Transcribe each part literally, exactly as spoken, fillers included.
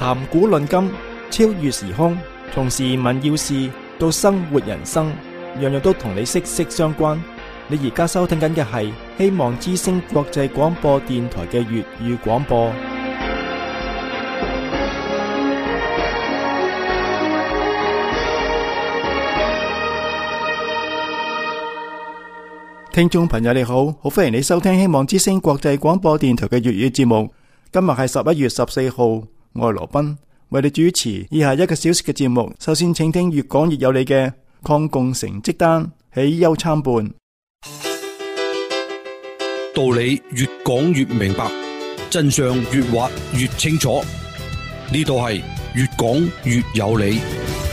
談古論今，超越時空，從時聞要事到生活人生，樣樣都同你息息相關。你而家收聽緊嘅係希望之聲國際廣播電台嘅粵語廣播。聽眾朋友你好，好歡迎你收聽希望之聲國際廣播電台嘅粵語節目。今日係十一月十四號，我係羅賓，為你主持以下一個小時嘅節目。首先請聽越講越有理嘅抗共成績單，喜憂參半。 道理越講越明白，真相越挖越清楚。呢度係越講越有理。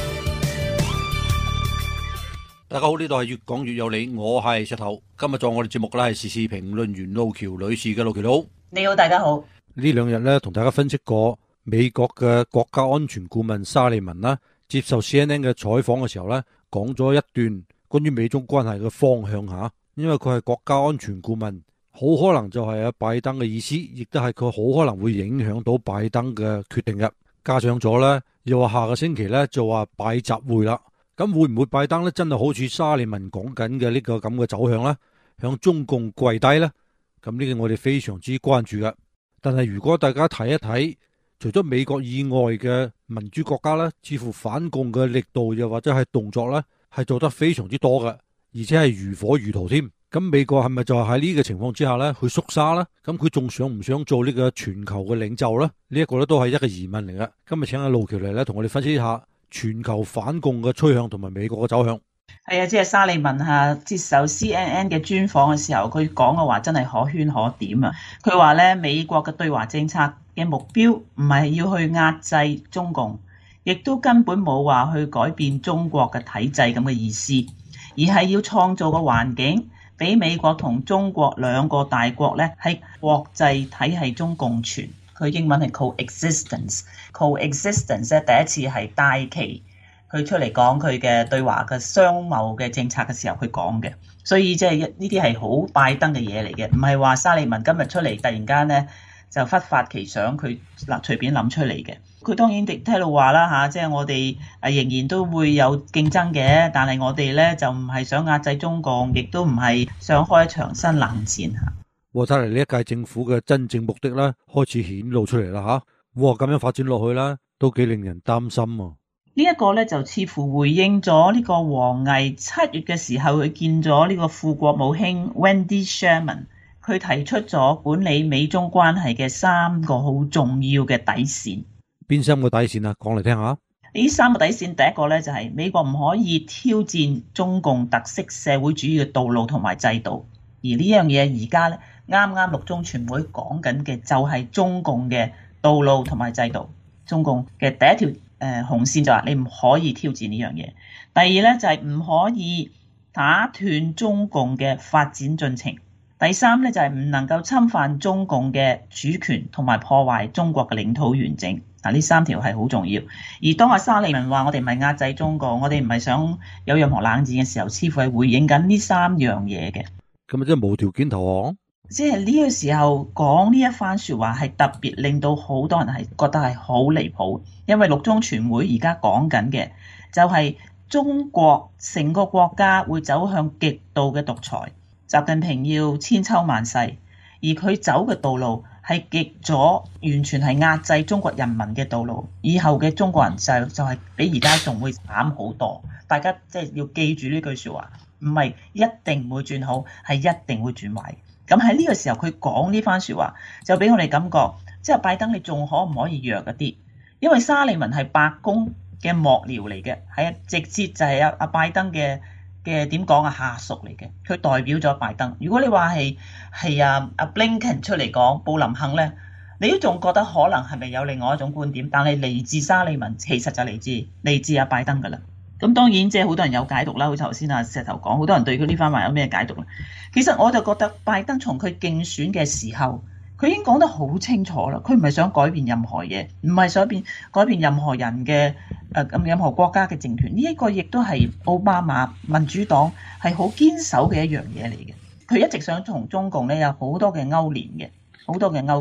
大家好，呢度係越講越有理，我係石頭。今日做我哋節目嘅咧係時事評論員路橋女士嘅。路橋佬， 你好，大家好。 呢兩日咧同大家分析過美國嘅國家安全顧問沙利文啦，接受 C N N 嘅採訪嘅時候咧，講咗一段關於美中關係嘅方向吓。因為佢係國家安全顧問，好可能就係阿拜登嘅意思，亦都係佢好可能會影響到拜登嘅決定嘅。加上咗咧，又話下個星期咧就話拜習會啦。咁會唔會拜登咧真係好似沙利文講緊嘅呢個咁嘅走向咧，向中共跪低咧？咁呢個我哋非常之關注嘅。但係如果大家睇一睇，除咗美國以外嘅民主國家咧，似乎反共嘅力度又或者係動作咧，係做得非常之多嘅，而且係如火如荼添。咁美國係咪就係喺呢個情況之下咧去縮沙咧？咁佢仲想唔想做呢個全球嘅領袖咧？呢一個咧都係一個疑問嚟嘅。今日請阿路橋嚟咧同我哋分析一下全球反共嘅趨向同埋美國嘅走向。 係啊，即係沙利文吓接受 C N N 嘅專訪嘅時候，佢講嘅話真係可圈可點啊！佢話咧，美國嘅對華政策嘅目標唔係要去壓制中共，亦都根本冇話去改變中國嘅體制咁嘅意思，而係要創造個環境俾美國同中國兩個大國咧喺國際體系中共存。佢英文係 coexistence，coexistence 咧第一次係戴琪佢出嚟講佢嘅對華嘅商貿嘅政策嘅時候佢講嘅，所以即係呢啲係好拜登嘅嘢嚟嘅，唔係話沙利文今日出嚟突然間咧就忽發奇想佢嗱隨便諗出嚟嘅。佢當然亦都喺度話啦嚇，即係我哋誒仍然都會有競爭嘅，但係我哋咧就唔係想壓制中共，亦都唔係想開一場新冷戰嚇。 睇嚟呢一屆政府嘅真正目的咧開始顯露出嚟啦嚇，哇咁樣發展落去啦，都幾令人擔心啊！ 呢一個咧就似乎回應咗呢個王毅七月嘅時候佢見咗呢個副國務卿 Wendy Sherman， 佢提出咗管理美中關係嘅三個好重要嘅底線。 邊三個底線啊？講嚟聽下。 呢三個底線，第一個咧就係美國唔可以挑戰中共特色社會主義嘅道路同埋制度，而呢樣嘢而家咧啱啱六中全會講緊嘅就係中共嘅道路同埋制度。中共嘅第一條誒紅線就話你唔可以挑戰呢樣嘢。第二咧就係唔可以打斷中共嘅發展進程。第三咧就係唔能夠侵犯中共嘅主權同埋破壞中國嘅領土完整。嗱，呢三條係好重要。而當阿沙利文話我哋唔係壓制中國，我哋唔係想有任何冷戰嘅時候，似乎係回應緊呢三樣嘢嘅。 咁咪即係無條件投降？ 即係呢個時候講呢一番說話係特別令到好多人係覺得係好離譜，因為六中全會而家講緊嘅就係中國成個國家會走向極度嘅獨裁，習近平要千秋萬世，而佢走嘅道路係極左，完全係壓制中國人民嘅道路。以後嘅中國人就就係比而家仲會慘好多。大家即係要記住呢句說話，唔係一定唔會轉好，係一定會轉壞。咁喺呢個時候佢講呢番說話，就俾我哋感覺，即係拜登你仲可唔可以弱一啲？因為沙利文係白宮嘅幕僚嚟嘅，係直接就係阿阿拜登嘅嘅點講啊下屬嚟嘅，佢代表咗拜登。如果你話係係啊阿 Blinken 出嚟講，布林肯咧，你都仲覺得可能係咪有另外一種觀點？但係嚟自沙利文，其實就嚟自嚟自阿拜登噶啦。咁當然即係好多人有解讀啦，好似頭先阿石頭講，好多人對佢呢番話有咩解讀咧？其實我就覺得拜登從佢競選嘅時候，佢已經講得好清楚啦，佢唔係想改變任何嘢，唔係想變改變任何人嘅誒咁任何國家嘅政權。呢、這、一個亦都係奧巴馬民主黨係好堅守嘅一樣嘢嚟嘅。佢一直想同中共咧有好多嘅勾連嘅，好多嘅勾結。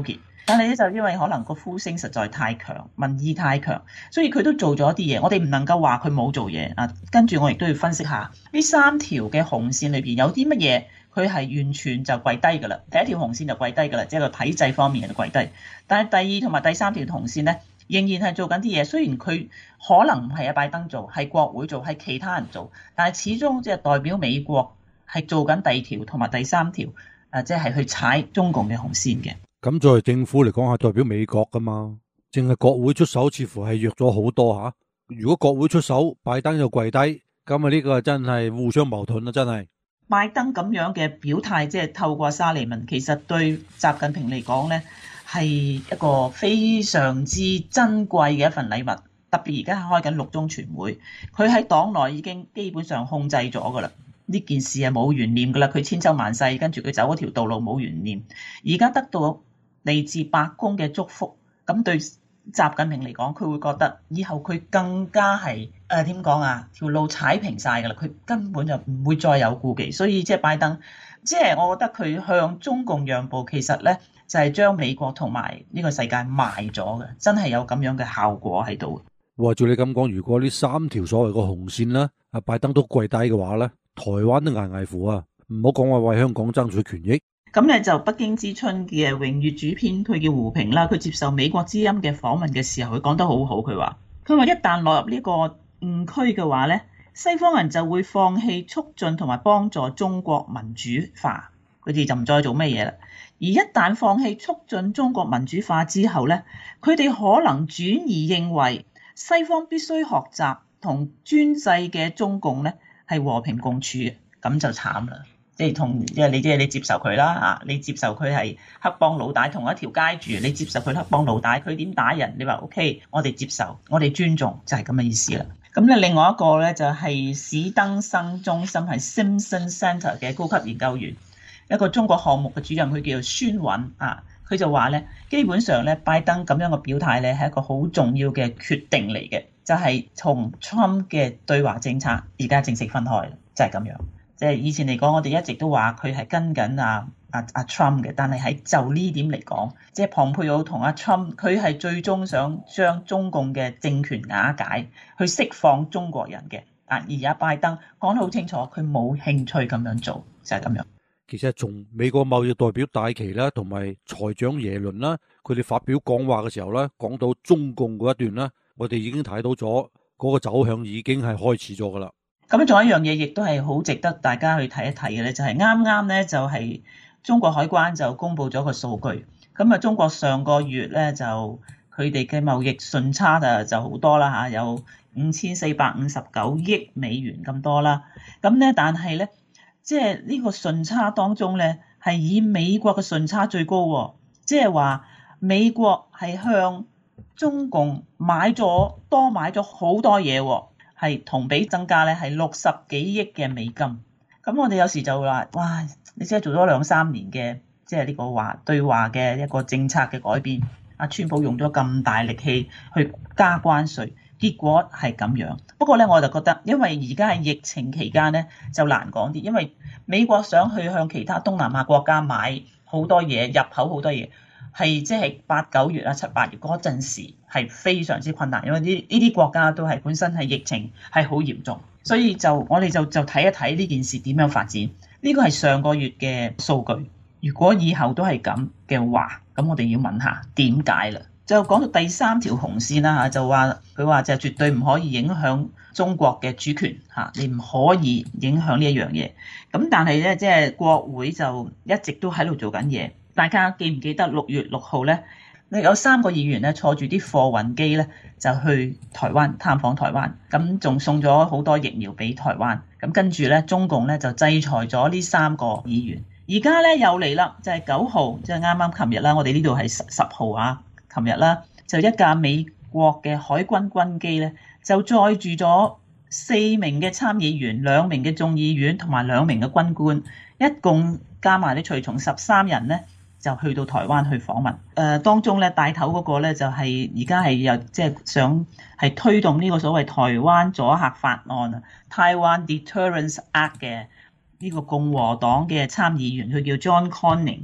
但係咧就因為可能個呼聲實在太強，民意太強，所以佢都做咗一啲嘢。我哋唔能夠話佢冇做嘢啊。跟住我亦都要分析下呢三條嘅紅線裏邊有啲乜嘢，佢係完全就跪低㗎啦。第一條紅線就跪低㗎啦，即係個體制方面就跪低。但係第二同埋第三條紅線咧，仍然係做緊啲嘢。雖然佢可能唔係阿拜登做，係國會做，係其他人做，但係始終即係代表美國係做緊第二條同埋第三條，誒即係去踩中共嘅紅線嘅。 咁作為政府嚟講係代表美國噶嘛，淨係國會出手似乎係弱咗好多吓。如果國會出手，拜登又跪低，咁啊呢個真係互相矛盾啦，真係。 拜登咁樣嘅表態，即係透過沙利文，其實對習近平嚟講呢，係一個非常之珍貴嘅一份禮物。特別而家開緊六中全會，佢喺黨內已經基本上控制咗噶啦。呢件事係冇懸念噶啦，佢千秋萬世，跟住佢走嗰條道路冇懸念。而家得到嚟自白宮嘅祝福，咁對習近平嚟講，佢會覺得以後佢更加係誒點講啊，條路踩平晒㗎啦，佢根本就唔會再有顧忌。所以即係拜登，即係我覺得佢向中共讓步，其實咧就係將美國同埋呢個世界賣咗嘅，真係有咁樣嘅效果喺度。 話照你咁講，如果呢三條所謂嘅紅線啦，阿拜登都跪低嘅話咧，台灣都危危乎啊！唔好講話為香港爭取權益。 咁咧就北京之春嘅榮譽主編，佢叫胡平啦。佢接受美國之音嘅訪問嘅時候，佢講得好好。佢話：佢話一旦落入呢個誤區嘅話咧，西方人就會放棄促進同埋幫助中國民主化，佢哋就唔再做咩嘢啦。而一旦放棄促進中國民主化之後咧，佢哋可能轉移認為西方必須學習同專制嘅中共咧係和平共處嘅，咁就慘啦。即係同即係你即係你接受佢啦嚇，你接受佢係黑幫老大同一條街住，你接受佢黑幫老大，佢點打人？你話 OK，我哋接受，我哋尊重，就係咁嘅意思啦。咁咧另外一個咧就係史登生中心係 Simpson Center 嘅高級研究員，一個中國項目嘅主任，佢叫做孫允啊，佢就話咧，基本上咧拜登咁樣嘅表態咧係一個好重要嘅決定嚟嘅，就係同 Trump 嘅對華政策而家正式分開，就係咁樣。即係以前嚟講，我哋一直都話佢係跟緊阿阿阿 Trump 嘅，但係喺就呢點嚟講，即係蓬佩奧同阿 Trump，佢係最終想將中共嘅政權瓦解，去釋放中國人嘅。啊，而家拜登講得好清楚，佢冇興趣咁樣做，就係咁樣。 其實從美國貿易代表戴琪啦，同埋財長耶倫啦，佢哋發表講話嘅時候咧，講到中共嗰一段啦，我哋已經睇到咗嗰個走向已經係開始咗噶啦。 咁仲有一樣嘢，亦都係好值得大家去睇一睇嘅咧，就係啱啱咧就係中國海關就公布咗個數據。咁啊，中國上個月咧就佢哋嘅貿易順差就就好多啦嚇，有五千四百五十九億美元咁多啦。咁咧，但係咧，即係呢個順差當中咧，係以美國嘅順差最高喎，即係話美國係向中共買咗多買咗好多嘢喎。係同比增加咧，係六十幾億嘅美金。咁我哋有時就話：哇！你只係做咗兩三年嘅，即係呢個話對華嘅一個政策嘅改變。阿川普用咗咁大力氣去加關稅，結果係咁樣。不過咧，我就覺得，因為而家係疫情期間咧，就難講啲。因為美國想去向其他東南亞國家買好多嘢，入口好多嘢。係即係八九月啊、七八月嗰陣時係非常之困難，因為呢呢啲國家都係本身係疫情係好嚴重，所以就我哋就就睇一睇呢件事點樣發展。呢個係上個月嘅數據，如果以後都係咁嘅話，咁我哋要問下點解啦？就講到第三條紅線啦嚇，就話佢話就絕對唔可以影響中國嘅主權嚇，你唔可以影響呢一樣嘢。咁但係咧，即係國會就一直都喺度做緊嘢。大家記唔記得六月六號咧？有三個議員咧坐住啲貨運機咧，就去台灣探訪台灣，咁仲送咗好多疫苗俾台灣。咁跟住咧，中共咧就制裁咗呢三個議員。而家咧又嚟啦，就係九號，即係啱啱琴日啦。我哋呢度係十十號啊，琴日啦，就一架美國嘅海軍軍機咧，就載住咗四名嘅參議員、兩名嘅眾議院同埋兩名嘅軍官，一共加埋啲隨從十三人咧。就去到台灣去訪問，誒、呃、當中咧帶頭嗰個咧就係而家係又即係想係推動呢個所謂台灣阻嚇法案啊 Taiwan Deterrence Act 嘅呢個共和黨嘅參議員，佢叫 John Cornyn。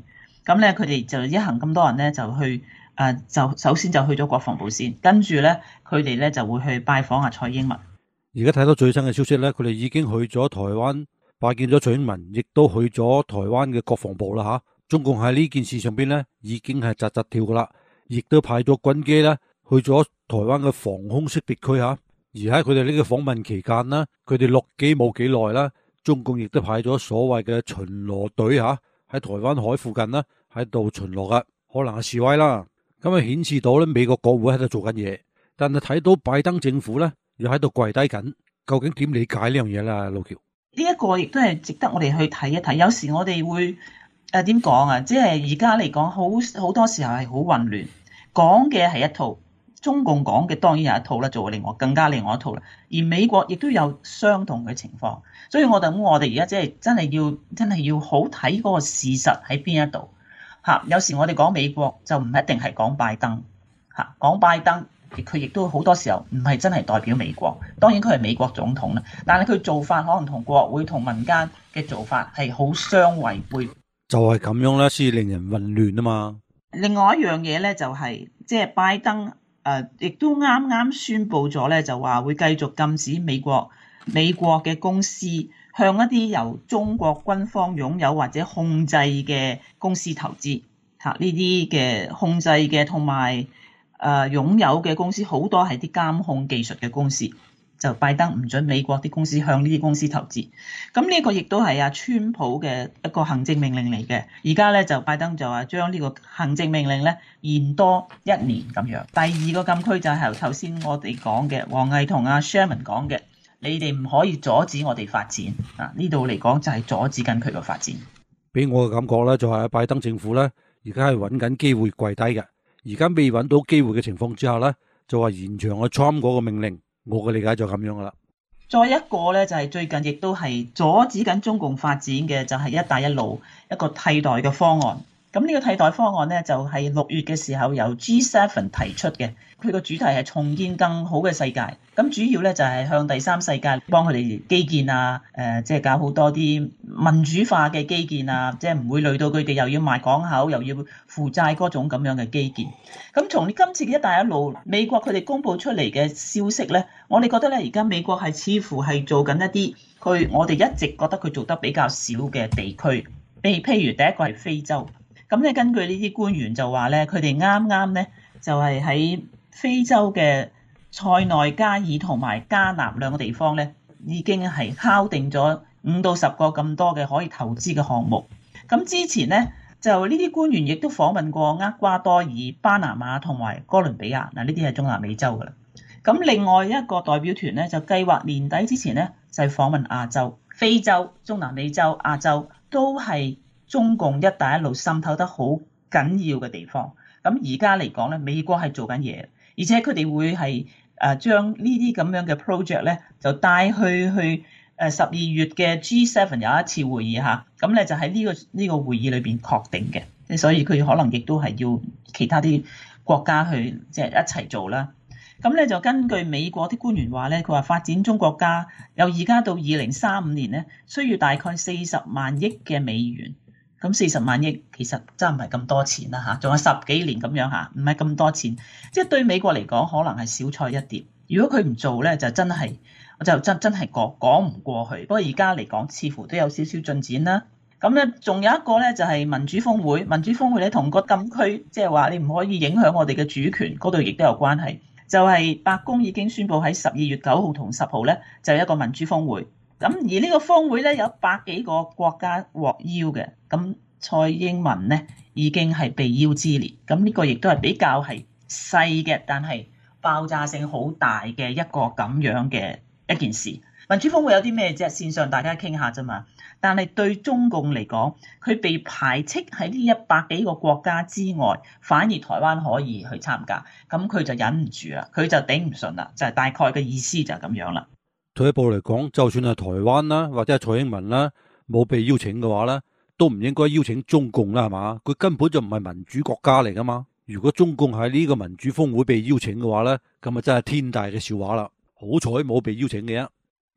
咁咧佢哋就一行咁多人咧就去誒、呃，就首先就去咗國防部先，跟住咧佢哋咧就會去拜訪阿蔡英文。 而家睇到最新嘅消息咧，佢哋已經去咗台灣拜見咗蔡英文，亦都去咗台灣嘅國防部啦吓。中共喺呢件事上邊咧已經係扎扎跳噶啦，亦都派咗軍機咧去咗台灣嘅防空識別區吓。而喺佢哋呢個訪問期間呢，佢哋落機冇幾耐啦，中共亦都派咗所謂嘅巡邏隊吓喺台灣海附近呢喺度巡邏噶，可能係示威啦。咁啊顯示到咧美國國會喺度做緊嘢，但係睇到拜登政府咧又喺度跪低緊，究竟點理解呢樣嘢啦？老喬， 呢一個亦都係值得我哋去睇一睇。有時我哋會誒點講啊？即係而家嚟講，好好多時候係好混亂，講嘅係一套，中共講嘅當然有一套啦，做另外更加另外一套啦。而美國亦都有相同嘅情況，所以我哋我哋而家即係真係要真係要好睇嗰個事實喺邊一度嚇。有時我哋講美國就唔一定係講拜登嚇，講拜登。佢亦都好多時候唔係真係代表美國，當然佢係美國總統啦，但係佢做法可能同國會同民間嘅做法係好相違背， 就係咁樣啦，先令人混亂啊嘛。 另外一樣嘢咧就係即係拜登誒，亦、呃、都啱啱宣布咗咧，就話會繼續禁止美國美國嘅公司向一啲由中國軍方擁有或者控制嘅公司投資嚇，呢啲嘅控制嘅同埋。誒、呃、擁有嘅公司好多係啲監控技術嘅公司，就拜登唔准美國啲公司向呢啲公司投資。咁呢個亦都係阿川普嘅一個行政命令嚟嘅。而家咧就拜登就話將呢個行政命令咧延多一年咁樣。第二個禁區就係頭先我哋講嘅，王毅同阿 Sherman 講嘅，你哋唔可以阻止我哋發展啊！呢度嚟講就係阻止緊佢個發展。 俾我嘅感覺咧，就係拜登政府咧而家係揾緊機會跪低嘅。而家未揾到機會嘅情況之下咧，就話延長個 Trump 嗰個命令，我嘅理解就咁樣噶啦。 再一個咧，就係最近亦都係阻止緊中共發展嘅，就係一帶一路一個替代嘅方案。咁呢個替代方案咧，就係六月嘅時候由 G 七 提出嘅。佢個主題係重建更好嘅世界。咁主要咧就係向第三世界幫佢哋基建啊，誒即係搞好多啲民主化嘅基建啊，即係唔會累到佢哋又要賣港口又要負債嗰種咁樣嘅基建。咁從今次嘅一帶一路，美國佢哋公布出嚟嘅消息咧，我哋覺得咧而家美國係似乎係做緊一啲佢我哋一直覺得佢做得比較少嘅地區。譬譬如第一個係非洲。咁咧，根據呢啲官員就話咧，佢哋啱啱咧就係喺非洲嘅塞內加爾同埋加納兩個地方咧，已經係敲定咗五到十個咁多嘅可以投資嘅項目。咁之前咧，就呢啲官員亦都訪問過厄瓜多爾、巴拿馬同埋哥倫比亞，嗱呢啲係中南美洲噶啦。咁另外一個代表團咧，就計劃年底之前咧就係訪問亞洲、非洲、中南美洲、亞洲都係中共一帶一路滲透得好緊要嘅地方。咁而家嚟講咧，美國係做緊嘢，而且佢哋會係誒將呢啲咁樣嘅 project 咧，就帶去去誒十二月嘅 G 七 有一次會議嚇。咁咧就喺呢個呢個會議裏邊確定嘅，所以佢可能亦都係要其他啲國家去即係一齊做啦。咁咧就根據美國啲官員話咧，佢話發展中國家由而家到二零三五年咧，需要大概四十萬億嘅美元。咁四十萬億其實真係唔係咁多錢啦嚇，仲有十幾年咁樣嚇，唔係咁多錢，即係對美國嚟講可能係小菜一碟。如果佢唔做咧，就真係就真真係講講唔過去。不過而家嚟講，似乎都有少少進展啦。咁咧，仲有一個咧就係民主峰會，民主峰會咧同個禁區，即係話你唔可以影響我哋嘅主權，嗰度亦都有關係。就係白宮已經宣布喺十二月九號同十號咧，就有一個民主峰會。咁而呢個峰會咧有百幾個國家獲邀嘅，咁蔡英文咧已經係被邀之列。咁呢個亦都係比較係細嘅，但係爆炸性好大嘅一個咁樣嘅一件事。民主峰會有啲咩啫？線上大家傾下啫嘛。但係對中共嚟講，佢被排斥喺呢一百幾個國家之外，反而台灣可以去參加，咁佢就忍唔住啦，佢就頂唔順啦，就係大概嘅意思就係咁樣啦。 退一步嚟講，就算係台灣啦，或者係蔡英文啦，冇被邀請嘅話咧，都唔應該邀請中共啦，係嘛？佢根本就唔係民主國家嚟噶嘛。如果中共喺呢個民主峰會被邀請嘅話咧，咁啊真係天大嘅笑話啦。好彩冇被邀請嘅。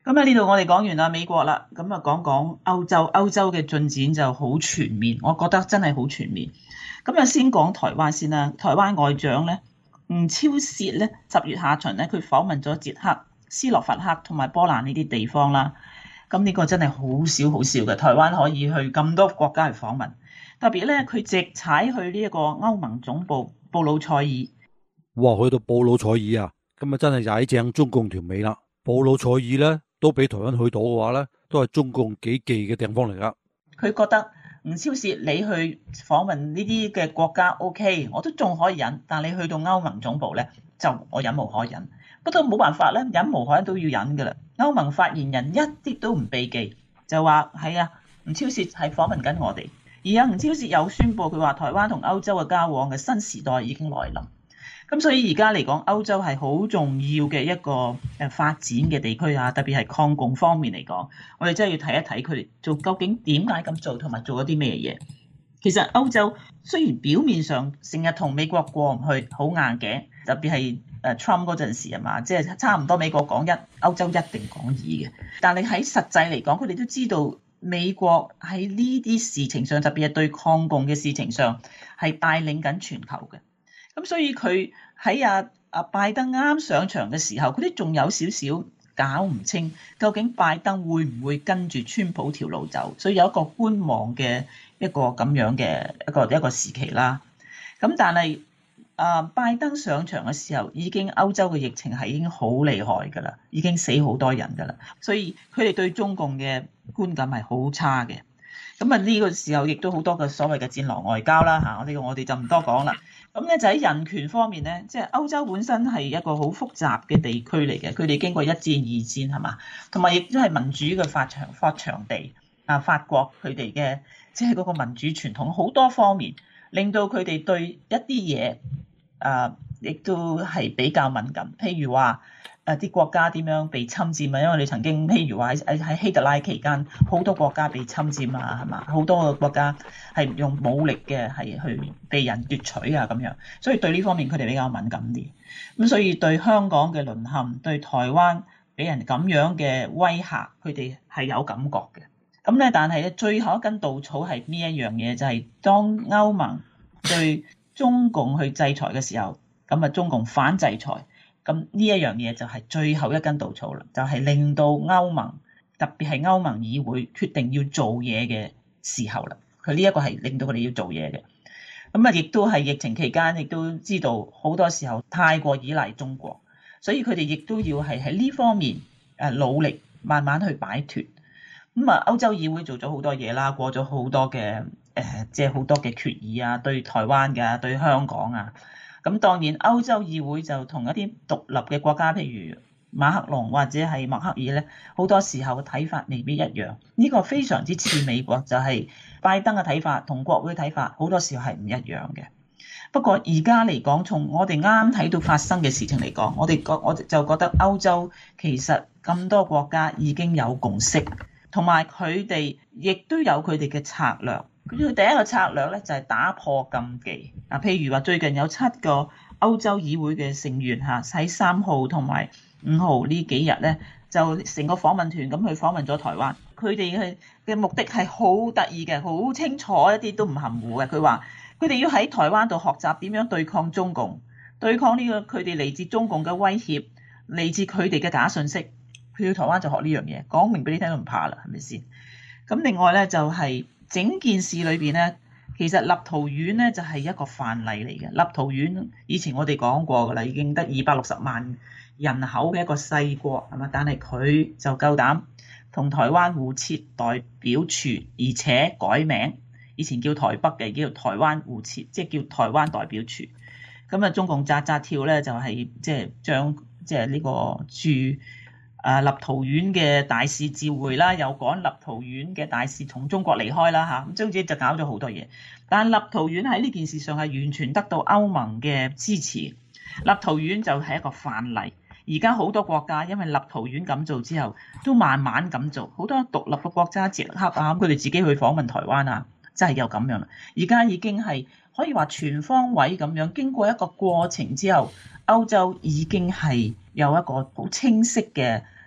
咁啊呢度我哋講完啦美國啦，咁啊講講歐洲，歐洲嘅進展就好全面，我覺得真係好全面。咁啊先講台灣先啦，台灣外長咧吳釗燮咧十月下旬咧佢訪問咗捷克、斯洛伐克同埋波蘭呢啲地方啦。咁呢個真係好少好少嘅，台灣可以去咁多國家去訪問，特別咧佢直踩去呢一個歐盟總部布魯塞爾。 哇，去到布魯塞爾啊，咁啊真係踩正中共條尾啦。布魯塞爾咧都俾台灣去到嘅話咧，都係中共幾忌嘅地方嚟噶。佢覺得吳釗燮你去訪問呢啲嘅國家 OK， 我都仲可以忍，但你去到歐盟總部咧，就我忍無可忍。不過冇辦法咧，忍無可忍都要忍噶啦。歐盟發言人一啲都唔避忌，就話係啊，吳釗燮係訪問緊我哋。而家吳釗燮又宣布佢話台灣同歐洲嘅交往嘅新時代已經來臨。咁所以而家嚟講，歐洲係好重要嘅一個誒發展嘅地區啊，特別係抗共方面嚟講，我哋真係要睇一睇佢哋做究竟點解咁做，同埋做咗啲咩嘢。其實歐洲雖然表面上成日同美國過唔去，好硬頸，特別係誒 Trump 嗰陣時係嘛，即係差唔多美國講一，歐洲一定講二嘅。但係喺實際嚟講，佢哋都知道美國喺呢啲事情上，特別係對抗共嘅事情上，係帶領緊全球嘅。咁所以佢喺阿阿拜登啱上場嘅時候，佢哋仲有少少搞唔清，究竟拜登會唔會跟住川普條路走，所以有一個觀望嘅一個咁樣嘅一個一個時期啦。咁但係啊，拜登上場嘅時候，已經歐洲嘅疫情係已經好厲害㗎啦，已經死好多人㗎啦，所以佢哋對中共嘅觀感係好差嘅。咁啊呢個時候亦都好多嘅所謂嘅戰狼外交啦嚇，呢個我哋就唔多講啦。咁咧就喺人權方面咧，即係歐洲本身係一個好複雜嘅地區嚟嘅，佢哋經過一戰、二戰係嘛，同埋亦都係民主嘅發場發場地啊。法國佢哋嘅即係嗰個民主傳統好多方面，令到佢哋對一啲嘢啊，亦都係比較敏感。譬如話誒啲國家點樣被侵佔啊，因為你曾經譬如話喺喺希特拉期間，好多國家被侵佔啊，係嘛？好多個國家係用武力嘅係去被人奪取啊咁樣，所以對呢方面佢哋比較敏感啲。咁所以對香港嘅淪陷，對台灣俾人咁樣嘅威嚇，佢哋係有感覺嘅。咁咧，但係咧最後一根稻草係呢一樣嘢，就係、是、當歐盟對中共去制裁嘅時候，咁啊中共反制裁。咁呢一樣嘢就係最後一根稻草啦，就係、是、令到歐盟，特別係歐盟議會決定要做嘢嘅時候啦。佢呢一個係令到佢哋要做嘢嘅。咁啊，亦都係疫情期間，亦都知道好多時候太過依賴中國，所以佢哋亦都要係喺呢方面誒努力，慢慢去擺脫。咁啊，歐洲議會做咗好多嘢啦，過咗好多嘅誒，即係好多嘅決議啊，對台灣嘅，對香港啊。咁當然歐洲議會就同一啲獨立嘅國家，譬如馬克龍或者係默克爾咧，好多時候嘅睇法未必一樣。呢個非常之似美國，就係拜登嘅睇法同國會嘅睇法好多時候係唔一樣嘅。不過而家嚟講，從我哋啱啱睇到發生嘅事情嚟講，我哋覺我就覺得歐洲其實咁多國家已經有共識，同埋佢哋亦都有佢哋嘅策略。佢第一個策略咧就係打破禁忌。嗱，譬如話最近有七個歐洲議會嘅成員嚇喺三號同埋五號呢幾日咧，就成個訪問團咁去訪問咗台灣。佢哋嘅嘅目的係好得意嘅，好清楚，一啲都唔含糊嘅。佢話佢哋要喺台灣度學習點樣對抗中共，對抗呢個佢哋嚟自中共嘅威脅，嚟自佢哋嘅假信息。佢要台灣就學呢樣嘢，講明俾你聽都唔怕啦，係咪先？咁另外咧就係、是。整件事裏邊咧，其實立陶宛咧就係一個範例嚟嘅。立陶宛以前我哋講過噶啦，已經得二百六十萬人口嘅一個細國係嘛，但係佢就夠膽同台灣互設代表處，而且改名，以前叫台北嘅叫台灣互設，即係叫台灣代表處。咁啊，中共扎扎跳咧就係即係將即係呢個駐啊！立陶宛嘅大使召回啦，又趕立陶宛嘅大使從中國離開啦嚇，咁總之就搞咗好多嘢。但立陶宛喺呢件事上係完全得到歐盟嘅支持，立陶宛就係一個範例。而家好多國家因為立陶宛咁做之後，都慢慢咁做。好多獨立嘅國家，捷克啊，佢哋自己去訪問台灣啊，真係有咁樣啦。而家已經係可以話全方位咁樣，經過一個過程之後，歐洲已經係有一個好清晰嘅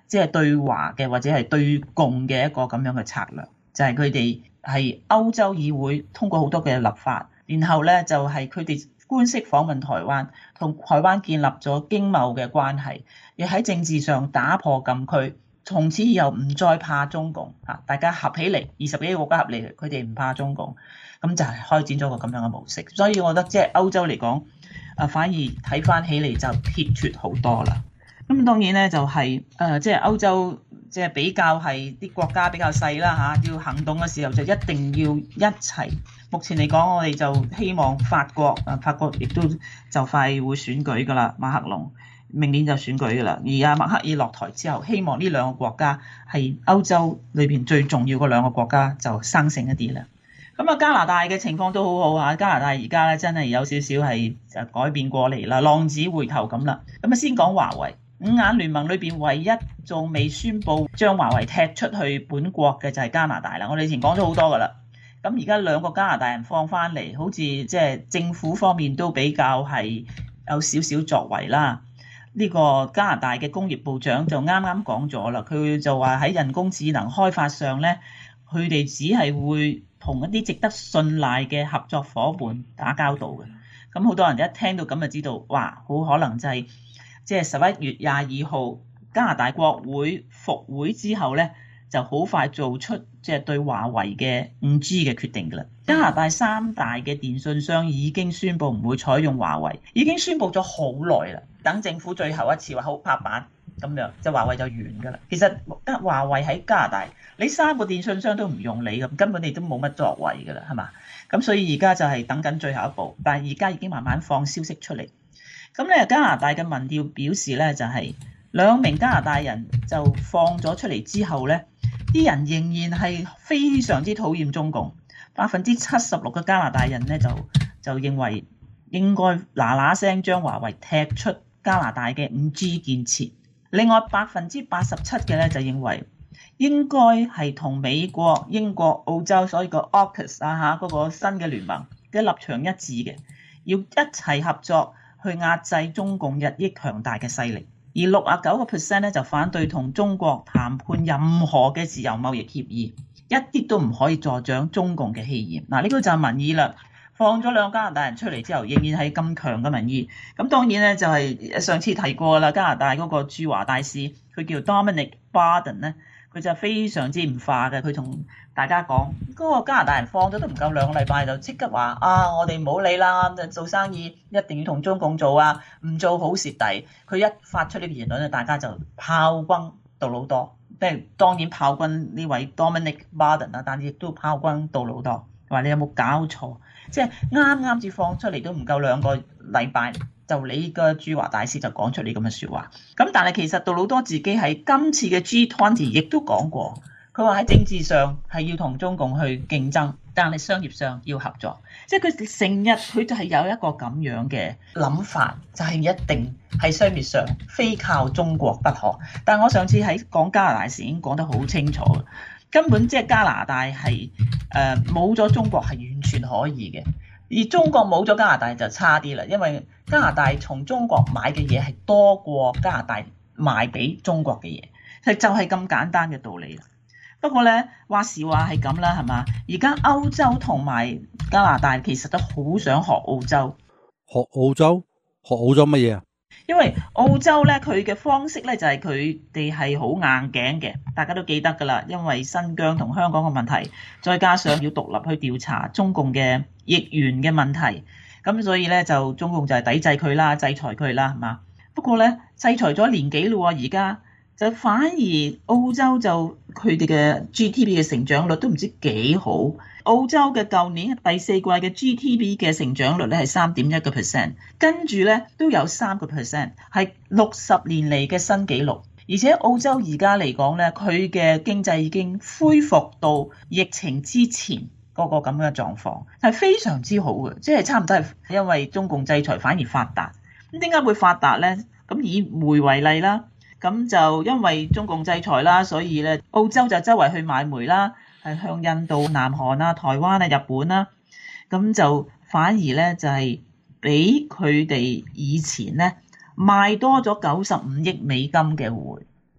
即係對華嘅或者係對共嘅一個咁樣嘅策略，就係佢哋係歐洲議會通過好多嘅立法，然後咧就係佢哋官式訪問台灣，同台灣建立咗經貿嘅關係，亦喺政治上打破禁區，從此以後唔再怕中共嚇，大家合起嚟，二十幾個國家合嚟，佢哋唔怕中共，咁就係開展咗個咁樣嘅模式。所以我覺得即係歐洲嚟講，啊反而睇翻起嚟就撇脱好多啦。咁當然咧就係誒即係歐洲即係比較係啲國家比較細啦嚇，要行動嘅時候就一定要一齊。目前嚟講，我哋就希望法國啊，法國亦都就快會選舉噶啦，馬克龍明年就選舉噶啦。而阿默克爾落台之後，希望呢兩個國家係歐洲裏邊最重要嗰兩個國家就生性一啲啦。咁啊，加拿大嘅情況都好好啊！加拿大而家咧真係有少少係就改變過嚟啦，浪子回頭咁啦。咁啊，先講華為。五眼聯盟裏邊唯一仲未宣布將華為踢出去本國嘅就係加拿大啦。我哋以前講咗好多噶啦，咁而家兩個加拿大人放翻嚟，好似即係政府方面都比較係有少少作為啦。呢個加拿大嘅工業部長就啱啱講咗啦，佢就話喺人工智能開發上咧，佢哋只係會同一啲值得信賴嘅合作伙伴打交道嘅。咁好多人一聽到咁就知道，哇，好可能就係、是。即係十一月廿二號加拿大國會復會之後咧，就好快做出即係對華為嘅五 G 嘅決定㗎啦。加拿大三大嘅電信商已經宣布唔會採用華為，已經宣布咗好耐啦。等政府最後一次話好拍板咁樣，就華為就完㗎啦。其實華為喺加拿大，你三個電信商都唔用你咁，根本你都冇乜作為㗎啦，係嘛？咁所以而家就係等緊最後一步，但係而家已經慢慢放消息出嚟。咁咧，加拿大嘅民調表示咧，就係兩名加拿大人就放咗出嚟之後咧，啲人仍然係非常之討厭中共。百分之七十六嘅加拿大人咧就就認為應該嗱嗱聲將華為踢出加拿大嘅五 G 建設。另外百分之八十七嘅咧就認為應該係同美國、英國、澳洲所以個 AUKUS 啊嚇嗰個新嘅聯盟嘅立場一致嘅，要一齊合作。去壓制中共日益強大嘅勢力，而六十九個 percent 咧就反對同中國談判任何嘅自由貿易協議，一啲都唔可以助長中共嘅氣焰。嗱，呢個就係民意啦。放咗兩個加拿大人出嚟之後，仍然係咁強嘅民意。咁當然咧就係上次提過啦，加拿大嗰個駐華大使，佢叫 Dominic Barden 咧，佢就非常之唔化嘅。佢同大家講，嗰個加拿大人放咗都唔夠兩個禮拜，就即刻話啊，我哋唔好理啦，做生意一定要同中共做啊，唔做好蝕底。佢一發出呢個言論咧，大家就炮轟杜魯多，即係當然炮轟呢位 Dominic Barden 啦，但係亦都炮轟杜魯多，話你有冇搞錯？即係啱啱至放出嚟都唔夠兩個禮拜，就你個駐華大使就講出你咁嘅説話。咁但係其實杜魯多自己喺今次嘅 G 二十亦都講過。佢話喺政治上係要同中共去競爭，但係商業上要合作。即係佢成日佢就係有一個咁樣嘅諗法，就係一定係商業上非靠中國不可。但係我上次喺講加拿大時已經講得好清楚，根本即係加拿大係誒冇咗中國係完全可以嘅，而中國冇咗加拿大就差啲啦，因為加拿大從中國買嘅嘢係多過加拿大賣俾中國嘅嘢，係就係咁簡單嘅道理啦。不過咧，話時話係咁啦，係嘛？而家歐洲同埋加拿大其實都好想學澳洲。 學澳洲？學澳洲乜嘢啊？ 因為澳洲咧，佢嘅方式咧就係佢哋係好硬頸嘅，大家都記得㗎啦。因為新疆同香港嘅問題，再加上要獨立去調查中共嘅疫源嘅問題，咁所以咧就中共就係抵制佢啦，制裁佢啦，係嘛？不過咧，制裁咗年幾咯喎，而家。就反而澳洲就佢哋嘅 G D P 嘅成長率都唔知幾好。澳洲嘅舊年第四季嘅 G D P 嘅成長率咧係三點一個 percent， 跟住咧都有三個 percent， 係六十年嚟嘅新紀錄。而且澳洲而家嚟講咧，佢嘅經濟已經恢復到疫情之前嗰個咁嘅狀況，係非常之好嘅，即係差唔多係因為中共制裁反而發達。咁點解會發達咧？咁以煤為例啦。咁就因為中共制裁啦，所以咧澳洲就周圍去買煤啦，係向印度、南韓啊、台灣啊、日本啦，咁就反而咧就係比佢哋以前咧賣多咗九十五億美金嘅煤。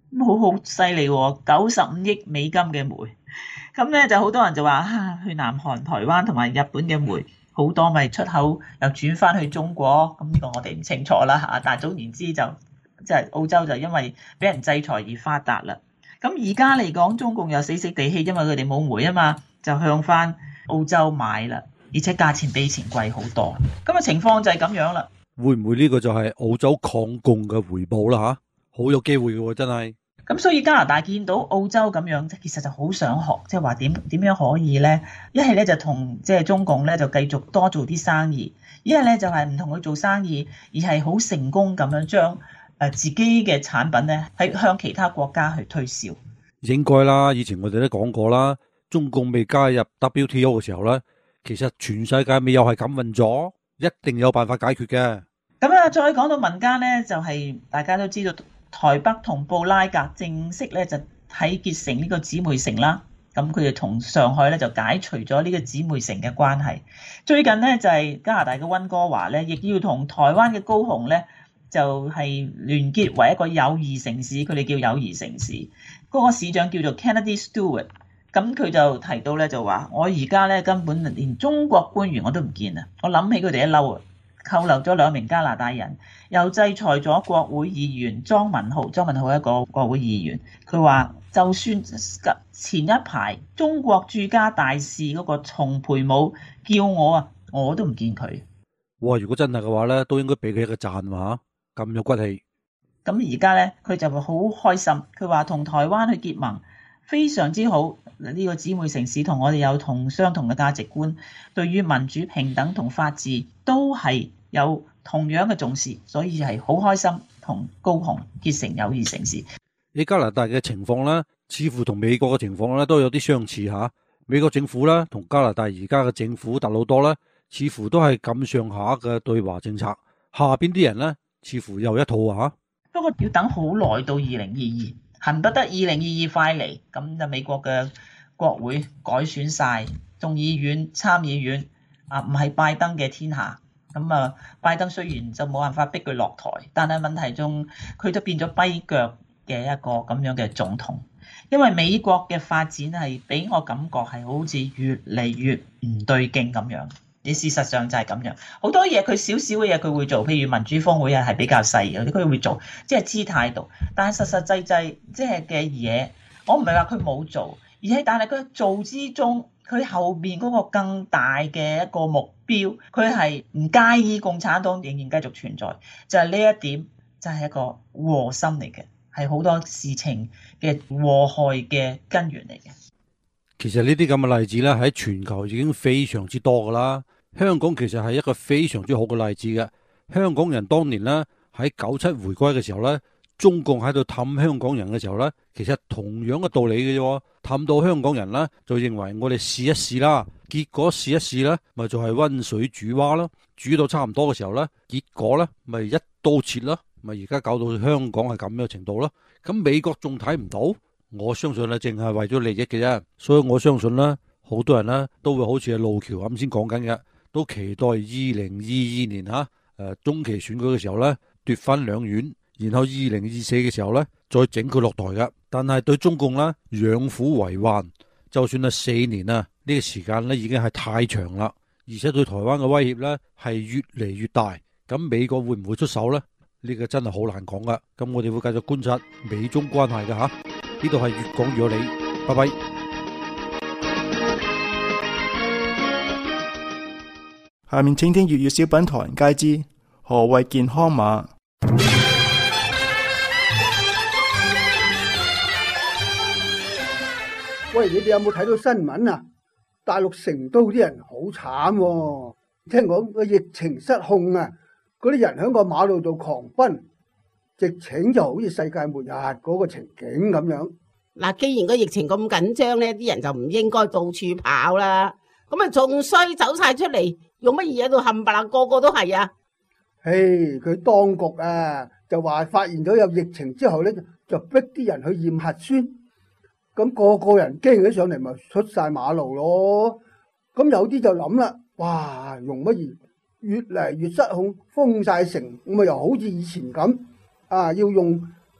咁好好犀利喎，九十五億美金嘅煤。咁咧就好多人就話啊，去南韓、台灣同埋日本嘅煤好多咪出口又轉翻去中國，咁呢個我哋唔清楚啦嚇。但係總言之就即係澳洲就因為俾人制裁而發達啦。咁而家嚟講，中共又死死地氣，因為佢哋冇煤啊嘛，就向翻澳洲買啦，而且價錢比以前貴好多。咁嘅情況就係咁樣啦。 會唔會呢個就係澳洲抗共嘅回報啦？吓，好有機會嘅喎，真係。 咁所以加拿大見到澳洲咁樣，其實就好想學，即係話點點樣可以咧？一係咧就同即係中共咧就繼續多做啲生意，一係咧就係唔同佢做生意，而係好成功咁樣將誒自己嘅產品咧喺向其他國家去推銷。 應該啦，以前我哋都講過啦，中共未加入 W T O 嘅時候咧，其實全世界未又係咁運咗，一定有辦法解決嘅。 咁啊，再講到民間咧，就係、是、大家都知道。台北同布拉格正式咧就締結成呢個姊妹城啦，咁佢哋同上海咧就解除咗呢個姊妹城嘅關係。最近咧就係加拿大嘅溫哥華咧，亦要同台灣嘅高雄咧就係聯結為一個友誼城市，佢哋叫友誼城市。嗰個市長叫做 Kennedy Stewart， 咁佢就提到咧就話：我而家咧根本連中國官員我都唔見啊！我諗起佢哋一嬲啊！扣留咗兩名加拿大人，又制裁咗國會議員莊文浩。莊文浩係一個國會議員，佢話就算前一排中國駐加大使嗰個叢培武叫我啊，我都唔見佢。 哇！如果真係嘅話咧，都應該俾佢一個讚話，咁有骨氣。 咁而家咧，佢就會好開心。佢話同台灣去結盟非常之好。呢個姊妹城市同我哋有同相同嘅價值觀，對於民主平等同法治都係有同樣嘅重視，所以係好開心同高雄結成友誼城市。 喺加拿大嘅情況咧，似乎同美國嘅情況咧都有啲相似吓。美國政府咧同加拿大而家嘅政府特魯多咧，似乎都係咁上下嘅對華政策。下邊啲人咧，似乎又一套吓。 不過要等好耐到二零二二，恨不得二零二二快嚟，咁就美國嘅國會改選晒，眾議院、參議院啊，唔係拜登嘅天下。咁啊，拜登雖然就冇辦法逼佢落台，但係問題中佢都變咗跛腳嘅一個咁樣嘅總統。因為美國嘅發展係俾我感覺係好似越嚟越唔對勁咁樣。你事實上就係咁樣，好多嘢佢少少嘅嘢佢會做，譬如民主峰會啊係比較細嘅，佢會做，即係姿態度。但係實實際際即係嘅嘢，我唔係話佢冇做，而係但係佢做之中，佢後邊嗰個更大嘅一個目標，佢係唔介意共產黨仍然繼續存在，就係呢一點就係一個禍心嚟嘅，係好多事情嘅禍害嘅根源嚟嘅。 其實呢啲咁嘅例子咧喺全球已經非常之多噶啦。香港其實係一個非常之好嘅例子嘅。香港人當年咧喺九七回歸嘅時候咧，中共喺度氹香港人嘅時候咧，其實同樣嘅道理嘅啫。氹到香港人咧就認為我哋試一試啦，結果試一試咧咪就係溫水煮蛙咯，煮到差唔多嘅時候咧，結果咧咪一刀切咯，咪而家搞到香港係咁樣嘅程度咯。咁美國仲睇唔到？我相信咧，淨係為咗利益嘅啫，所以我相信咧，好多人咧都會好似阿路橋啱先講緊嘅，都期待二零二二年吓誒、呃、中期選舉嘅時候咧奪翻兩院，然後二零二四嘅時候咧再整佢落台噶。但係對中共咧養虎為患，就算係四年啊，呢、這個時間咧已經係太長啦，而且對台灣嘅威脅咧係越嚟越大。咁美國會唔會出手咧？呢、這個真係好難講噶。咁我哋會繼續觀察美中關係嘅吓。呢度係粵講粵有理，拜拜。 下面請聽粵語小品唐人街之何謂健康碼。 喂，你哋有冇睇到新聞啊？大陸成都啲人好慘喎，聽講個疫情失控啊，嗰啲人喺個馬路度狂奔。直情就好似世界末日嗰個情景咁樣。 嗱，既然個疫情咁緊張咧，啲人就唔應該到處跑啦。咁啊，仲衰走晒出嚟，用乜嘢喺度冚唪唥個個都係啊？ 嘿，佢當局啊，就話發現咗有疫情之後咧，就逼啲人去驗核酸。咁個個人驚起上嚟，咪出晒馬路咯。咁有啲就諗啦，哇，用乜嘢越嚟越失控，封晒城，咁啊又好似以前咁。啊！要用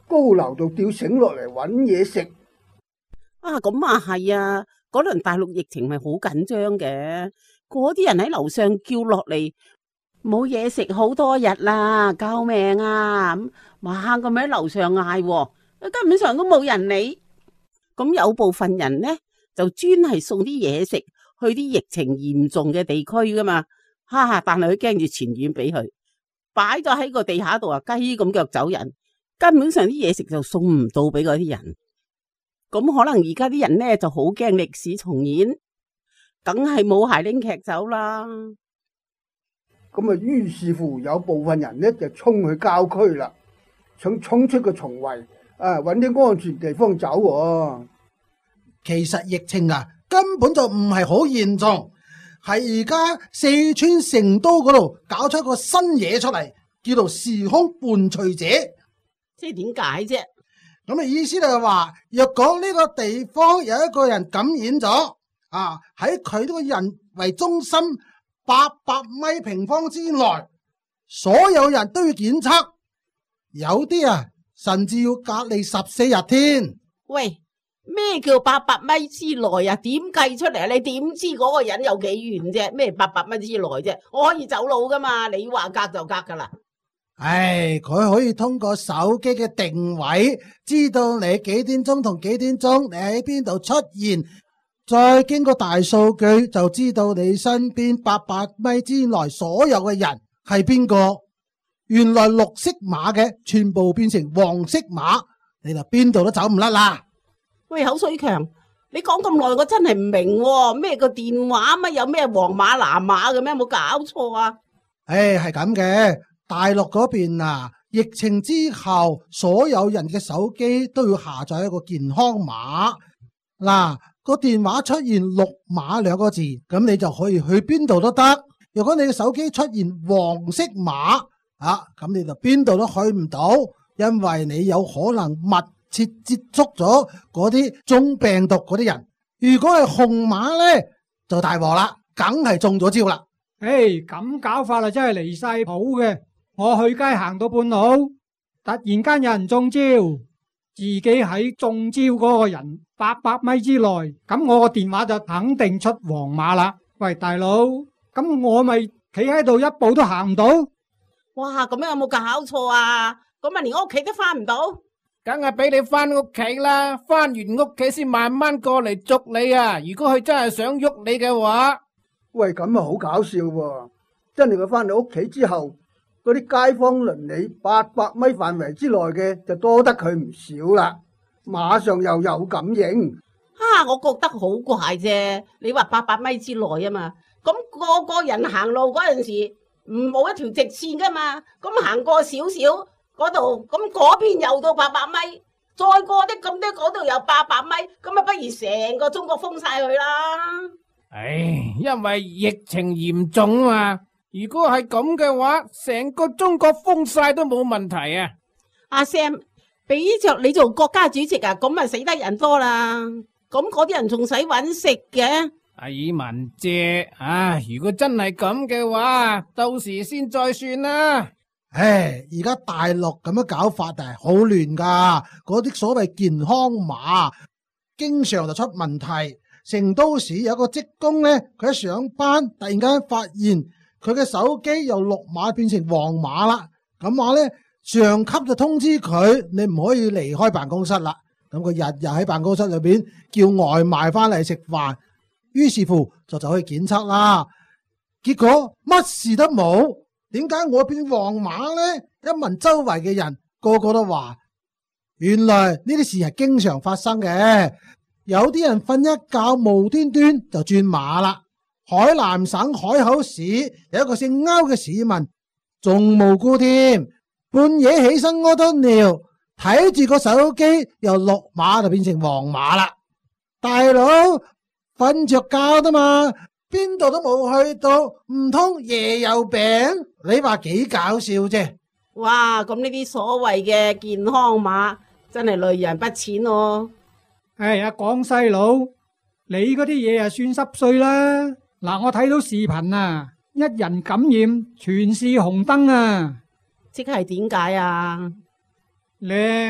高樓度吊繩落嚟揾嘢食。 啊，咁啊係啊，嗰輪大陸疫情咪好緊張嘅，嗰啲人喺樓上叫落嚟，冇嘢食好多日啦，救命啊！咁猛咁喺樓上嗌，根本上都冇人理。咁有部分人呢，就專係送啲嘢食去啲疫情嚴重嘅地區噶嘛，哈哈！但係佢驚住傳染俾佢，擺咗喺個地下度啊，雞咁腳走人，根本上啲嘢食就送唔到俾嗰啲人。咁可能而家啲人呢就好驚歷史重演，梗係冇鞋拎劇走啦。 咁啊，於是乎有部分人呢就衝去郊區啦，想衝出個重圍，啊，揾啲安全地方走喎。 其實疫情啊，根本就唔係好嚴重，係而家四川成都嗰度搞出一個新嘢出嚟，叫做時空伴隨者。 即係點解啫？ 咁嘅意思就係話，若果呢個地方有一個人感染咗，啊，喺佢呢個人為中心八百米平方之內，所有人都要檢測，有啲啊甚至要隔離十四日添。 喂，咩叫八百米之內啊？點計出嚟啊？你點知嗰個人有幾遠啫？咩八百米之內啫？我可以走路噶嘛？你話隔就隔噶啦。 唉，佢可以通過手機嘅定位，知道你幾點鐘同幾點鐘你喺邊度出現，再經過大數據就知道你身邊八百米之內所有嘅人係邊個。原來綠色碼嘅全部變成黃色碼，你就邊度都走唔甩啦。 喂，口水強，你講咁耐我真係唔明喎，咩個電話乜有咩黃碼藍碼嘅咩？有冇搞錯啊？ 唉，係咁嘅。大陸嗰邊啊，疫情之後，所有人嘅手機都要下載一個健康碼。嗱，個電話出現綠碼兩個字，咁你就可以去邊度都得。如果你嘅手機出現黃色碼，啊，咁你就邊度都去唔到，因為你有可能密切接觸咗嗰啲中病毒嗰啲人。如果係紅碼呢，就大禍啦，梗係中咗招啦。 誒，咁搞法啊，真係離晒譜嘅。我去街行到半路，突然間有人中招，自己喺中招嗰個人八百米之內，咁我個電話就肯定出黃碼啦。喂，大佬，咁我咪企喺度一步都行唔到？ 哇，咁樣有冇搞錯啊？咁啊，連屋企都翻唔到？ 梗係俾你翻屋企啦，翻完屋企先慢慢過嚟捉你啊！如果佢真係想喐你嘅話， 喂，咁啊好搞笑喎！真係佢翻到屋企之後，嗰啲街坊鄰里八百米範圍之內嘅就多得佢唔少啦，馬上又有感應。 啊，我覺得好怪啫！你話八百米之內啊嘛，咁個個人行路嗰陣時唔冇一條直線噶嘛，咁行過少少嗰度，咁嗰邊又到八百米，再過啲咁多嗰度又八百米，咁啊不如成個中國封晒佢啦！ 唉，因為疫情嚴重啊嘛。如果係咁嘅話，成個中國封晒都冇問題啊！ 阿 Sam，俾着你做國家主席啊，咁咪死得人多啦！咁嗰啲人仲使搵食嘅？ 阿爾文姐，啊，如果真係咁嘅話，到時先再算啦。 唉，而家大陸咁樣搞法係好亂噶，嗰啲所謂健康碼經常就出問題。成都市有個職工呢，佢一上班突然間發現佢嘅手機由綠碼變成黃碼啦，咁話呢，上級就通知佢，你唔可以離開辦公室啦。咁佢日日喺辦公室裏邊叫外賣翻嚟食飯，於是乎就走去檢測啦。結果乜事都冇，點解我變黃碼呢？一問周圍嘅人，個個都話，原來呢啲事係經常發生嘅。有啲人瞓一覺無端端就轉碼啦。海南省海口市有一個姓歐嘅市民，仲無辜添，半夜起身屙多尿，睇住個手機由綠碼就變成黃碼啦。大佬瞓着覺啫嘛，邊度都冇去到，唔通夜有病？你話幾搞笑啫？ 哇，咁呢啲所謂嘅健康碼真係累人不淺哦。 哎呀，廣西佬，你嗰啲嘢啊算濕碎啦。嗱，我睇到視頻啊，一人感染全市紅燈啊。 即係點解啊？ 咧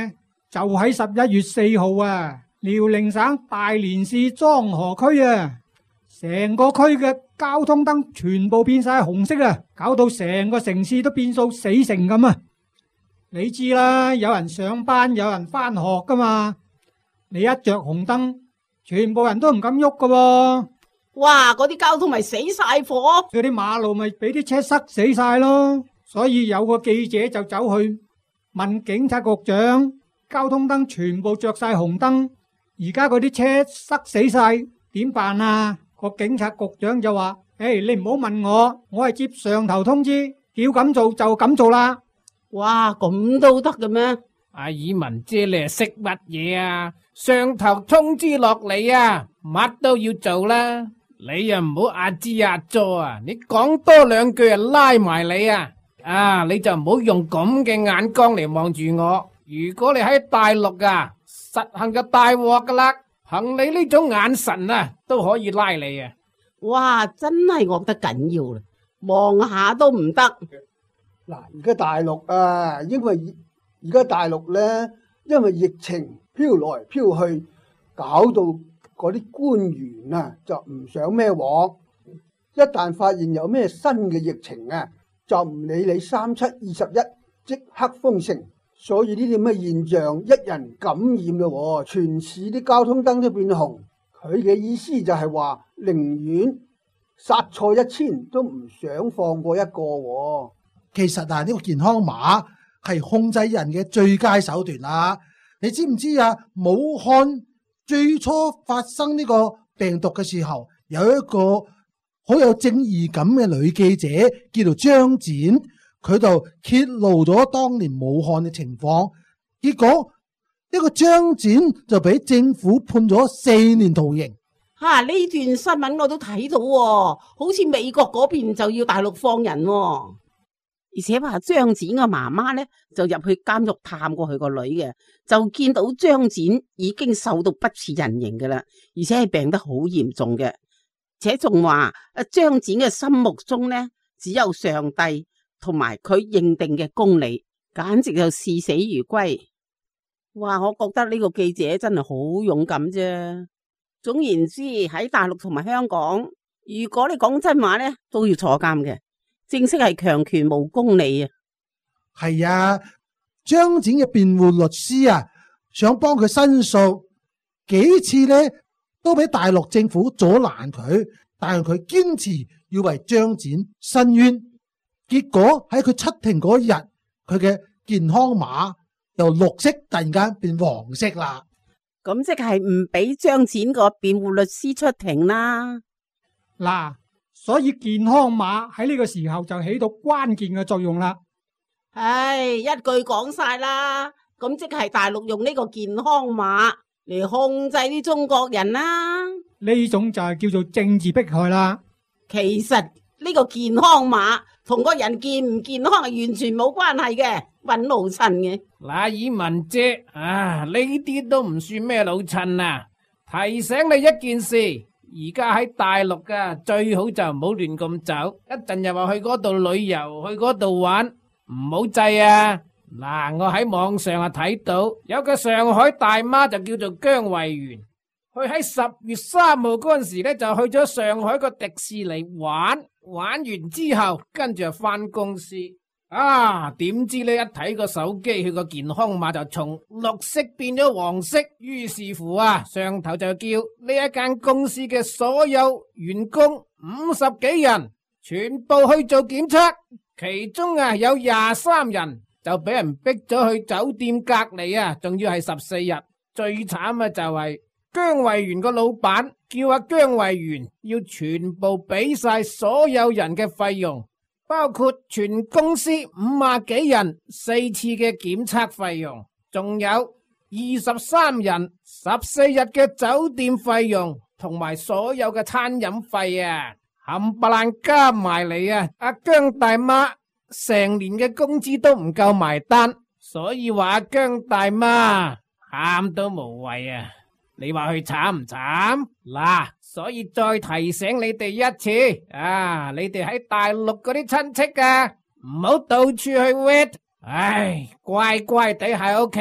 就喺十一月四號啊，遼寧省大連市莊河區啊，成個區嘅交通燈全部變晒紅色啊，搞到成個城市都變數死城咁啊！你知啦，有人上班，有人翻學噶嘛，你一着紅燈，全部人都唔敢喐噶喎。 哇！嗰啲交通咪死晒火， 嗰啲馬路咪俾啲車塞死晒咯。所以有個記者就走去問警察局長，交通燈全部着晒紅燈，而家嗰啲車塞死晒，點辦啊？個警察局長就話：誒，你唔好問我，我係接上頭通知，叫咁做就咁做啦。 哇，咁都得嘅咩？ 阿爾文姐，你係識乜嘢啊？上頭通知落嚟啊，乜都要做啦。你又唔好阿支阿佐啊！你講多兩句啊，拉埋你啊！啊，你就唔好用咁嘅眼光嚟望住我。如果你喺大陸啊，實行嘅大鑊噶啦，憑你呢種眼神啊，都可以拉你啊！ 哇，真係惡得緊要啦，望下都唔得。 嗱，而家大陸啊，因為而家大陸咧，因為疫情飄來飄去，搞到嗰啲官員啊就唔想孭鑊。一旦發現有咩新嘅疫情啊，就唔理你三七二十一，即刻封城。所以呢啲咁嘅現象，一人感染嘅，全市啲交通燈都變紅。佢嘅意思就係話，寧願殺錯一千，都唔想放過一個。 其實啊，呢個健康碼係控制人嘅最佳手段啦。你知唔知啊？武漢最初發生呢個病毒嘅時候，有一個好有正義感嘅女記者叫做張展，佢就揭露咗當年武漢嘅情況。結果呢個張展就俾政府判咗四年徒刑。 吓，呢段新聞我都睇到喎，好似美國嗰邊就要大陸放人喎。而且話張展嘅媽媽咧就入去監獄探過佢個女嘅，就見到張展已經瘦到不似人形嘅啦，而且係病得好嚴重嘅，且仲話啊張展嘅心目中咧只有上帝同埋佢認定嘅公理，簡直就視死如歸。哇！我覺得呢個記者真係好勇敢啫。總言之，喺大陸同埋香港，如果你講真話咧，都要坐監嘅。正式係強權無公理啊！ 係啊，張展嘅辯護律師啊，想幫佢申訴，幾次咧都俾大陸政府阻攔佢，但係佢堅持要為張展申冤。結果喺佢出庭嗰日，佢嘅健康碼由綠色突然間變黃色啦。 咁即係唔俾張展個辯護律師出庭啦。 嗱。所以健康碼喺呢個時候就起到關鍵嘅作用啦。 唉，一句講晒啦，咁即係大陸用呢個健康碼嚟控制啲中國人啦。 呢種就係叫做政治迫害啦。 其實呢個健康碼同個人健唔健康係完全冇關係嘅，搵老襯嘅。 嗱，爾文姐啊，呢啲都唔算咩老襯啊，提醒你一件事。而家喺大陸噶，最好就唔好亂咁走。一陣又話去嗰度旅遊，去嗰度玩，唔好制啊！嗱，我喺網上啊睇到有個上海大媽就叫做姜慧媛，佢喺十月三號嗰陣時咧就去咗上海個迪士尼玩，玩完之後跟住就翻公司。啊！點知呢？一睇個手機，佢個健康碼就從綠色變咗黃色。於是乎啊，上頭就叫呢一間公司嘅所有員工五十幾人全部去做檢測，其中啊有廿三人就俾人逼咗去酒店隔離啊，仲要係十四日。最慘啊就係姜慧媛個老闆叫阿姜慧媛要全部俾晒所有人嘅費用。包括全公司五十幾人四次嘅檢測費用，仲有二十三人十四日嘅酒店費用，同埋所有嘅餐飲費啊，冚唪唥加埋嚟啊！阿姜大媽成年嘅工資都唔夠埋單，所以話姜大媽喊都無謂啊！你話佢慘唔慘？嗱，所以再提醒你哋一次啊！你哋喺大陸嗰啲親戚啊，唔好到處去 wet，唉，乖乖地喺屋企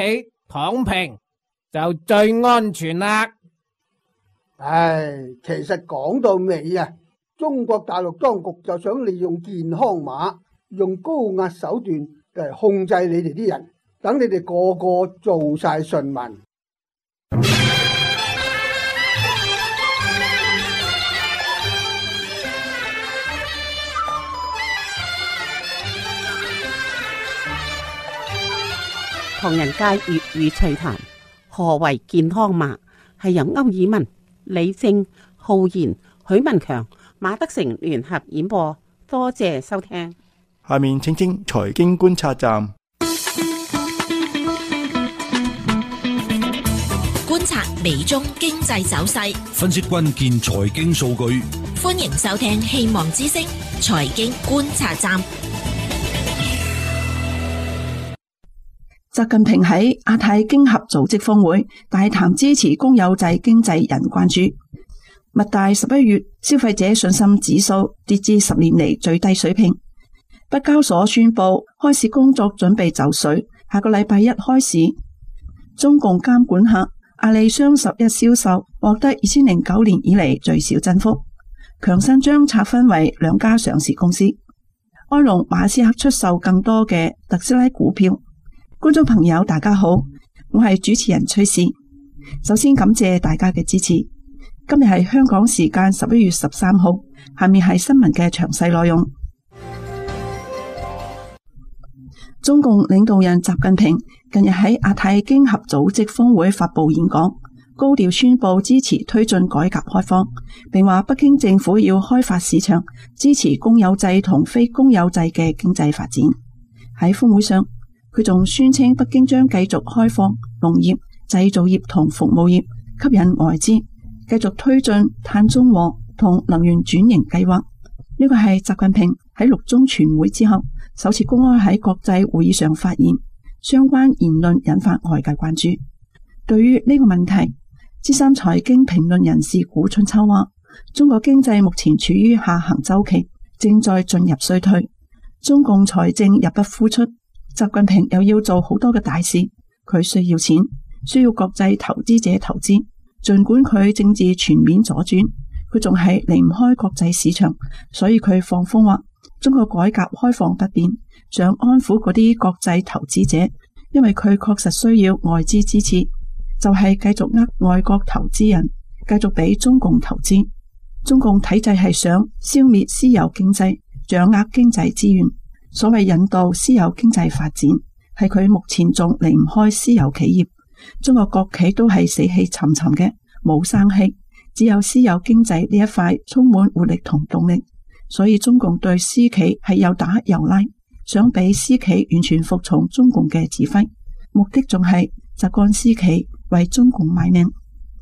躺平就最安全啦。 唉，其實講到尾啊，中國大陸當局就想利用健康碼，用高壓手段嚟控制你哋啲人，等你哋個個做晒順民。 唐人街粵語趣談，何為健康碼？係由歐爾文、李正、浩然、許文強、馬德成聯合演播，多謝收聽。 下面請聽財經觀察站， 觀察美中經濟走勢， 分析關鍵財經數據。 歡迎收聽希望之聲財經觀察站。 習近平喺亞太經合組織峰會大談支持公有制經濟，引關注。密大十一月消費者信心指數跌至十年嚟最低水平。北交所宣布開市工作準備就緒，下個禮拜一開市。中共監管下，阿里雙十一銷售獲得二千零九年以嚟最小增幅。強生將拆分為兩家上市公司。埃隆馬斯克出售更多嘅特斯拉股票。觀眾朋友大家好，我係主持人崔氏。首先感謝大家嘅支持。今日係香港時間十一月十三號，下面係新聞嘅詳細內容。中共領導人習近平近日喺亞太經合組織峰會發佈演講，高調宣布支持推進改革開放，並話北京政府要開發市場，支持公有制同非公有制嘅經濟發展。喺峰會上，佢仲宣稱北京將繼續開放農業、製造業同服務業，吸引外資，繼續推進碳中和同能源轉型計劃。呢個係習近平喺六中全會之後首次公開喺國際會議上發言，相關言論引發外界關注。對於呢個問題，資深財經評論人士古春秋話，中國經濟目前處於下行周期，正在進入衰退，中共財政入不敷出。習近平又要做好多嘅大事，佢需要錢，需要國際投資者投資。盡管佢政治全面左轉，佢仲係離唔開國際市場，所以佢放風話中國改革開放不變，想安撫嗰啲國際投資者，因為佢確實需要外資支持，就係繼續呃外國投資人，繼續俾中共投資。中共體制係想消滅私有經濟，掌握經濟資源。所謂引導私有經濟發展，係佢目前仲離唔開私有企業。中國國企都係死氣沉沉嘅，冇生氣，只有私有經濟呢一塊充滿活力同動力。所以中共對私企係又打又拉，想俾私企完全服從中共嘅指揮，目的仲係習慣私企為中共賣命。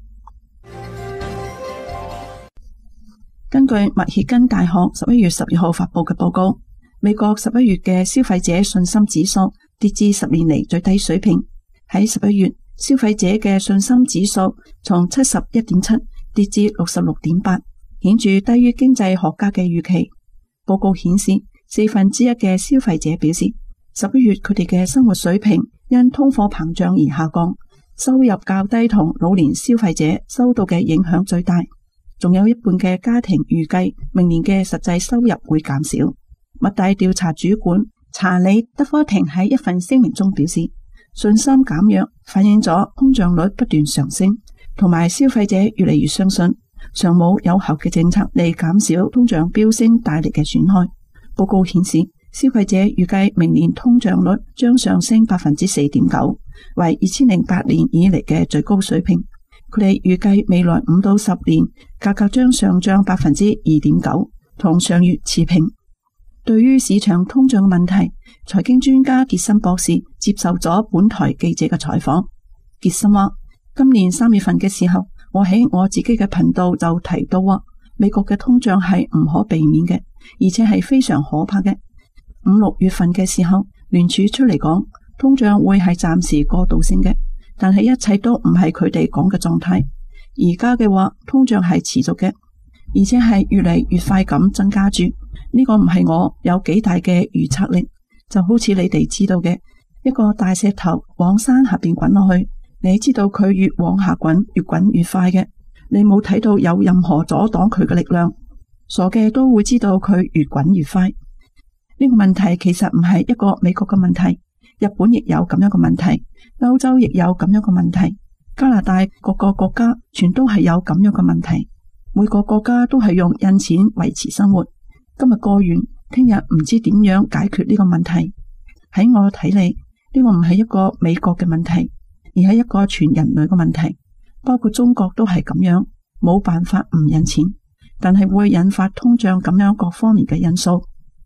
根據密歇根大學十一月十二號發佈嘅報告，美國十一月嘅消費者信心指數跌至十年嚟最低水平。喺十一月，消費者嘅信心指數從七十一點七跌至六十六點八，顯著低於經濟學家嘅預期。報告顯示，四分之一嘅消費者表示，十一月佢哋嘅生活水平因通貨膨脹而下降，收入較低同老年消費者收到嘅影響最大。仲有一半嘅家庭預計明年嘅實際收入會減少。密大調查主管查理德科廷喺一份聲明中表示，信心減弱反映咗通脹率不斷上升，同埋消費者越嚟越相信尚冇有效嘅政策嚟減少通脹飆升帶嚟嘅損害。報告顯示，消費者預計明年通脹率將上升百分之四點九，為二千零八年以嚟嘅最高水平。佢哋預計未來五到十年價格將上漲百分之二點九，同上月持平。對於市場通脹嘅問題，財經專家傑森博士接受咗本台記者嘅採訪。傑森話：今年三月份嘅時候，我喺我自己嘅頻道就提到話，美國嘅通脹係唔可避免嘅，而且係非常可怕嘅。五六月份嘅時候，聯儲出嚟講，通脹會係暫時過渡性嘅，但係一切都唔係佢哋講嘅狀態。而家嘅話，通脹係持續嘅，而且係越嚟越快咁增加住。呢個唔係我有幾大嘅預測力，就好似你哋知道嘅， 一個大石頭往山下邊滾落去，你知道佢越往下滾越滾越快嘅，你冇睇到有任何阻擋佢嘅力量，傻嘅都會知道佢越滾越快。呢個問題其實唔係一個美國嘅問題，日本亦有咁樣嘅問題，歐洲亦有咁樣嘅問題，加拿大各個國家全都係有咁樣嘅問題。每個國家都係用印錢維持生活，今日過完，聽日唔知點樣解決呢個問題。喺我睇嚟，呢個唔係一個美國嘅問題，而係一個全人類嘅問題，包括中國都係咁樣，冇辦法唔印錢，但係會引發通脹咁樣各方面嘅因素。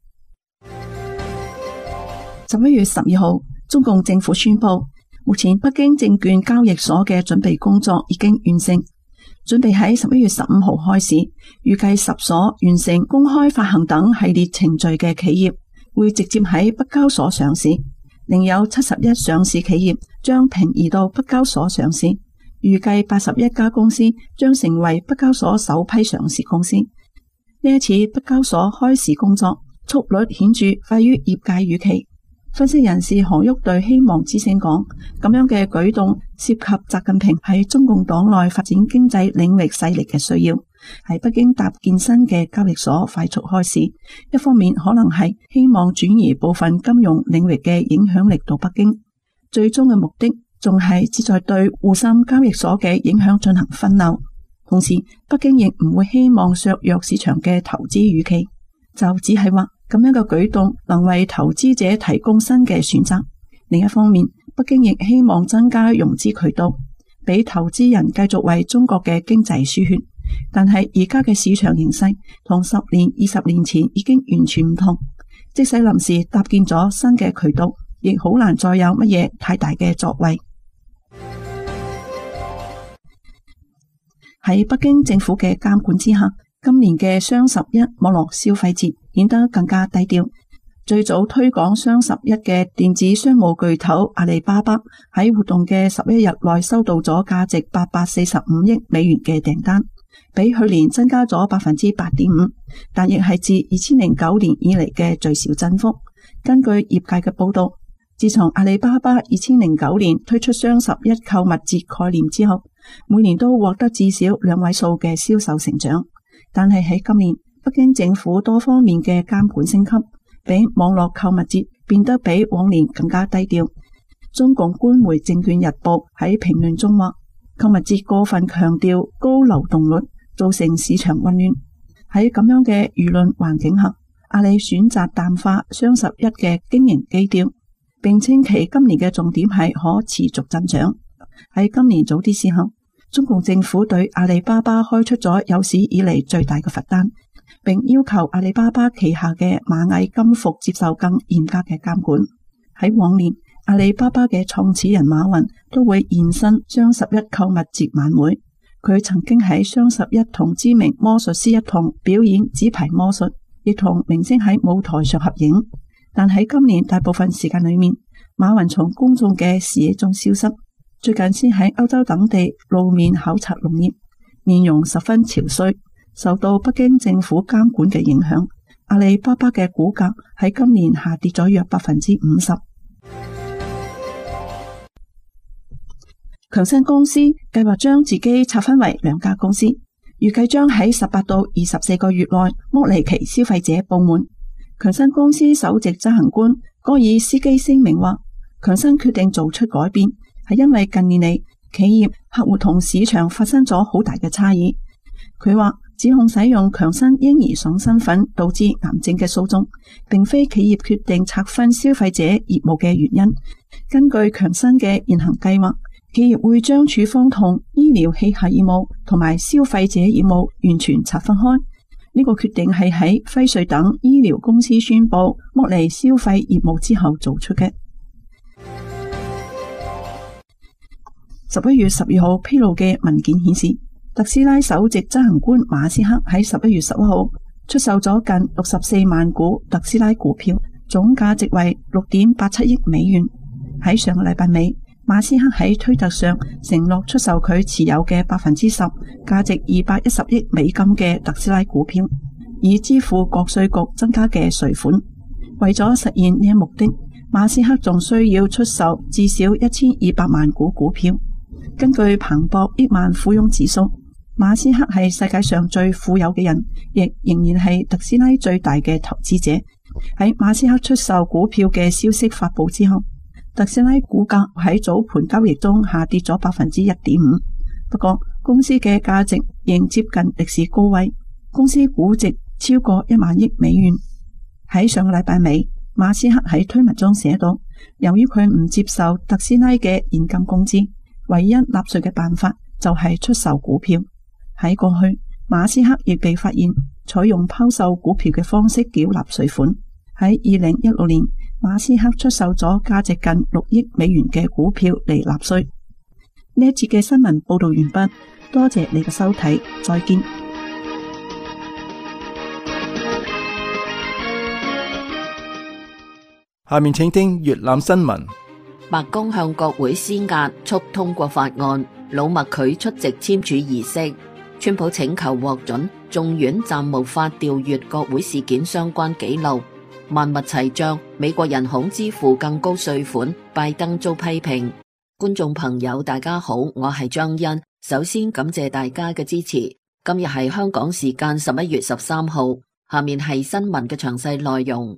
十一月十二號，中共政府宣布，目前北京證券交易所嘅準備工作已經完成，準備喺十一月十五號開始，預計十所完成公開發行等系列程序嘅企業會直接喺北交所上市，另有七十一上市企業將平移到北交所上市，預計八十一家公司將成為北交所首批上市公司。呢一次北交所開市工作速率顯著快於業界預期。分析人士何旭對希望之聲講，咁樣嘅舉動涉及習近平喺中共黨內發展經濟領域勢力嘅需要，喺北京搭建新嘅交易所快速開市，一方面可能係希望轉移部分金融領域嘅影響力到北京，最終嘅目的仲係旨在對滬深交易所嘅影響進行分流。同時，北京亦唔會希望削弱市場嘅投資預期，就只係話咁樣嘅舉動能為投資者提供新嘅選擇。另一方面，北京亦希望增加融資渠道，俾投資人繼續為中國嘅經濟輸血。但係而家嘅市場形勢同十年、二十年前已經完全唔同，即使臨時搭建咗新嘅渠道，亦好難再有乜嘢太大嘅作為。喺北京政府嘅監管之下，今年嘅雙十一網絡消費節顯得更加低調。最早推廣雙十一嘅電子商務巨頭阿里巴巴喺活動嘅十一日內收到咗價值八百四十五億美元嘅訂單，比去年增加咗百分之八點五，但亦係自二千零九年以嚟嘅最小增幅。根據業界嘅報道，自從阿里巴巴二千零九年推出雙十一購物節概念之後，每年都獲得至少兩位數嘅銷售成長。但係喺今年，北京政府多方面嘅監管升級，俾網絡購物節變得比往年更加低調。中共官媒《證券日報》喺評論中話，購物節過分強調高流動率，造成市場混亂。喺咁樣嘅輿論環境下，阿里選擇淡化雙十一嘅經營基調，並稱其今年嘅重點係可持續增長。喺今年早啲時候，中共政府對阿里巴巴開出咗有史以嚟最大嘅罰單，並要求阿里巴巴旗下嘅螞蟻金服接受更嚴格嘅監管。喺往年，阿里巴巴嘅創始人馬雲都會現身雙十一購物節晚會，佢曾經喺雙十一同知名魔術師一同表演紙牌魔術，亦同明星喺舞台上合影。但喺今年大部分時間裏面，馬雲從公眾嘅視野中消失。最近先喺歐洲等地露面考察農業，面容十分憔悴。受到北京政府監管嘅影響，阿里巴巴嘅股價喺今年下跌咗約百分之五十。強生公司計劃將自己拆分為兩家公司，預計將喺十八到二十四個月內剝離其消費者部門。強生公司首席執行官戈爾斯基聲明話，強生決定做出改變，係因為近年嚟企業、客戶同市場發生咗好大嘅差異。佢話指控使用強生嬰兒爽身粉導致癌症嘅訴訟，並非企業決定拆分消費者業務嘅原因。根據強生嘅現行計劃，企業會將處方同醫療器械業務同埋消費者業務完全拆分開。呢個決定係喺輝瑞等醫療公司宣布剝離消費業務之後做出嘅。十一月十二號披露嘅文件顯示，特斯拉首席執行官馬斯克喺十一月十一號出售咗近六十四萬股特斯拉股票，總價值為六點八七億美元。喺上個禮拜尾，馬斯克喺推特上承諾出售佢持有嘅百分之十，價值二百一十億美金嘅特斯拉股票，以支付國稅局增加嘅稅款。為咗實現呢一目的， 馬斯克仲需要出售至少一千二百萬股股票。根據彭博億萬富翁指數，馬斯克係世界上最富有嘅人，亦仍然係特斯拉最大嘅投資者。喺馬斯克出售股票嘅消息發佈之後，特斯拉股價喺早盤交易中下跌咗百分之一點五。不過公司嘅價值仍接近歷史高位，公司估值超過一萬億美元。喺上個禮拜尾，馬斯克喺推文中寫到，由於佢唔接受特斯拉嘅現金工資，唯一納稅嘅辦法就係出售股票。喺過去，馬斯克亦被發現採用拋售股票嘅方式繳納稅款。喺二零一六年，馬斯克出售咗價值近六億美元嘅股票嚟納稅。呢一節嘅新聞報道完畢，多謝你嘅收睇，再見。 下面請聽粵覽新聞。 白宮向國會施壓，促通過法案，老麥拒出席簽署儀式。川普請求獲准，眾院暫無法調閱國會事件相關記錄。萬物齊漲，美國人恐支付更高稅款，拜登遭批評。觀眾朋友大家好，我係張欣，首先感謝大家嘅支持。今日係香港時間十一月十三號，下面係新聞嘅詳細內容。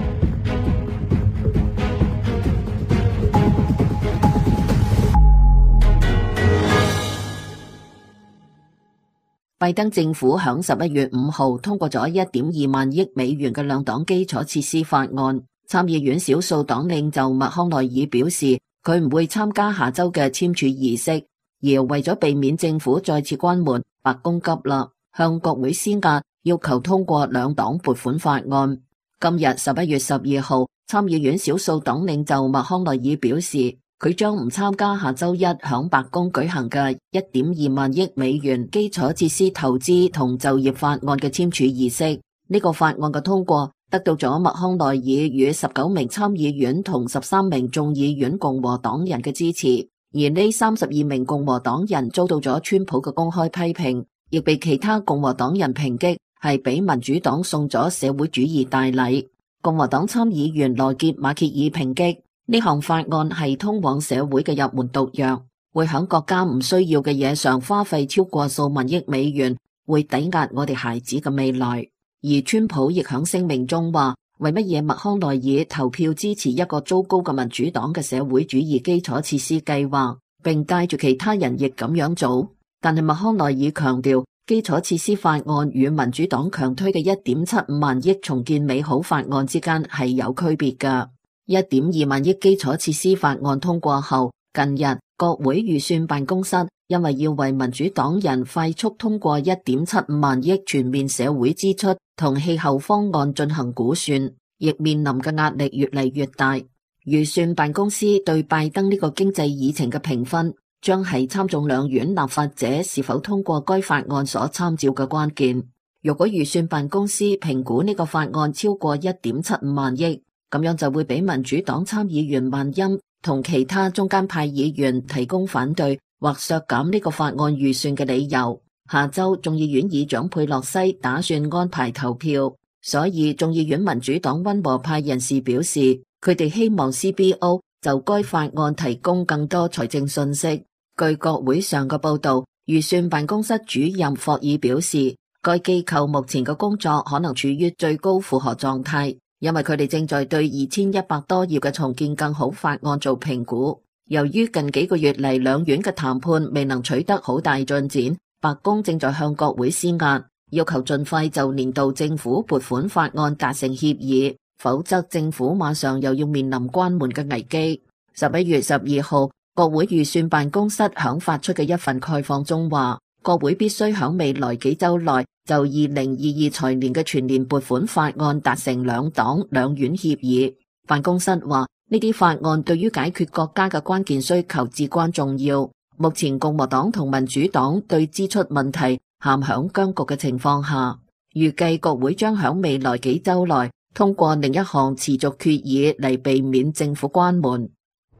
拜登政府響十一月五號通過咗一點二萬億美元嘅兩黨基礎設施法案。參議院少數黨領袖麥康奈爾表示，佢唔會參加下周嘅簽署儀式，而為咗避免政府再次關門，白宮急啦，向國會施壓，要求通過兩黨撥款法案。今日十一月十二號，參議院少數黨領袖麥康奈爾表示，佢將唔參加下周一響白宮舉行嘅一點二萬億美元基礎設施投資同就業法案嘅簽署儀式。呢、這個法案嘅通過得到咗麥康奈爾與十九名參議院同十三名眾議院共和黨人嘅支持，而呢三十二名共和黨人遭到咗川普嘅公開批評，亦被其他共和黨人抨擊係俾民主黨送咗社會主義大禮。共和黨參議員羅傑馬歇爾抨擊呢項法案係通往社會嘅入門毒藥，會響國家唔需要嘅嘢上花費超過數萬億美元，會抵押我哋孩子嘅未來。而川普亦響聲明中話，為乜嘢麥康奈爾投票支持一個糟糕嘅民主黨嘅社會主義基礎設施計劃，並帶住其他人亦咁樣做。但係麥康奈爾強調，基礎設施法案與民主黨強推嘅一點七五萬億重建美好法案之間係有區別㗎。一點二萬億基礎設施法案通過後，近日國會預算辦公室因為要為民主黨人快速通過一點七五萬億全面社會支出同氣候方案進行估算，亦面臨嘅壓力越嚟越大。預算辦公司對拜登呢個經濟議程嘅評分，將係參眾兩院立法者是否通過該法案所參照嘅關鍵。如果預算辦公司評估呢個法案超過一點七五萬億，咁樣就會俾民主黨參議員萬欽同其他中間派議員提供反對或削減呢個法案預算嘅理由。下周眾議院議長佩洛西打算安排投票，所以眾議院民主黨溫和派人士表示，佢哋希望 C B O 就該法案提供更多財政信息。據國會上嘅報道，預算辦公室主任霍爾表示，該機構目前嘅工作可能處於最高負荷狀態，因為佢哋正在對二千一百多頁嘅重建更好法案做評估。由於近幾個月嚟兩院嘅談判未能取得好大進展，白宮正在向國會施壓，要求盡快就年度政府撥款法案達成協議，否則政府馬上又要面臨關門嘅危機。十一月十二號，國會預算辦公室響發出嘅一份概況中話，國會必須響未來幾週內就二零二二財年嘅全年撥款法案達成兩黨兩院協議。辦公室話，呢啲法案對於解決國家嘅關鍵需求至關重要。目前共和黨同民主黨對支出問題陷響僵局嘅情況下，預計國會將響未來幾週內通過另一項持續決議嚟避免政府關門。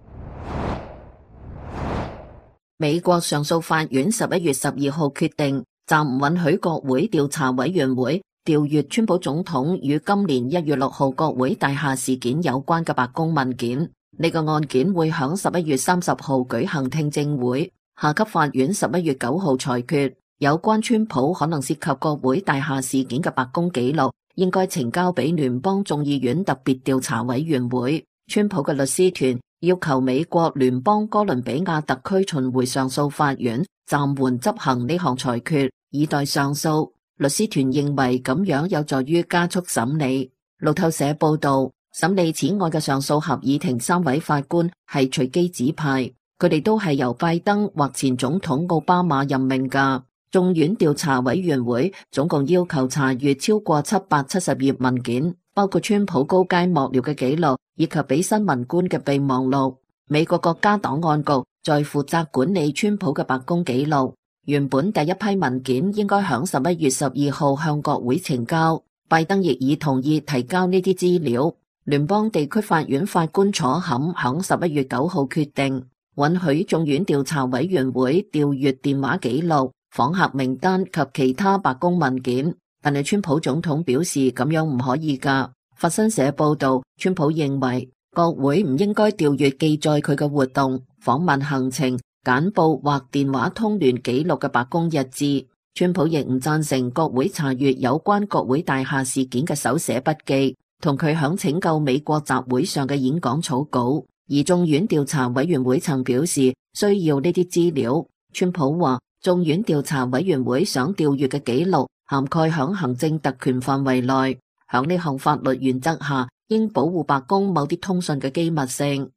美國上訴法院十一月十二號決定暫唔允許國會調查委員會調閱川普總統與今年一月六號國會大廈事件有關嘅白宮文件。呢個案件會響十一月三十號舉行聽證會，下級法院十一月九號裁決。有關川普可能涉及國會大廈事件嘅白宮記錄，應該呈交俾聯邦眾議院特別調查委員會。川普嘅律師團要求美國聯邦哥倫比亞特區巡迴上訴法院暫緩執行呢項裁決，以待上訴。律師團認為咁樣有助於加速審理。路透社報道，審理此案嘅上訴合議庭三位法官係隨機指派，佢哋都係由拜登或前總統奧巴馬任命㗎。眾院調查委員會總共要求查閱超過七百七十頁文件，包括川普高階幕僚嘅記錄以及俾新聞官嘅備忘錄。美國國家檔案局在負責管理川普嘅白宮記錄。原本第一批文件應該響十一月十二號向國會呈交，拜登亦已同意提交呢啲資料。聯邦地區法院法官楚坎響十一月九號決定，允許眾院調查委員會調閱電話記錄、訪客名單及其他白宮文件，但係川普總統表示咁樣唔可以㗎。法新社報道，川普認為國會唔應該調閱記載佢嘅活動、訪問行程、簡報或電話通聯記錄嘅白宮日誌。川普亦唔贊成國會查閱有關國會大廈事件嘅手寫筆記，同佢響拯救美國集會上嘅演講草稿。而眾院調查委員會曾表示需要呢啲資料。川普話，眾院調查委員會想調閱嘅記錄涵蓋響行政特權範圍內，響呢項法律原則下，應保護白宮某啲通訊嘅機密性。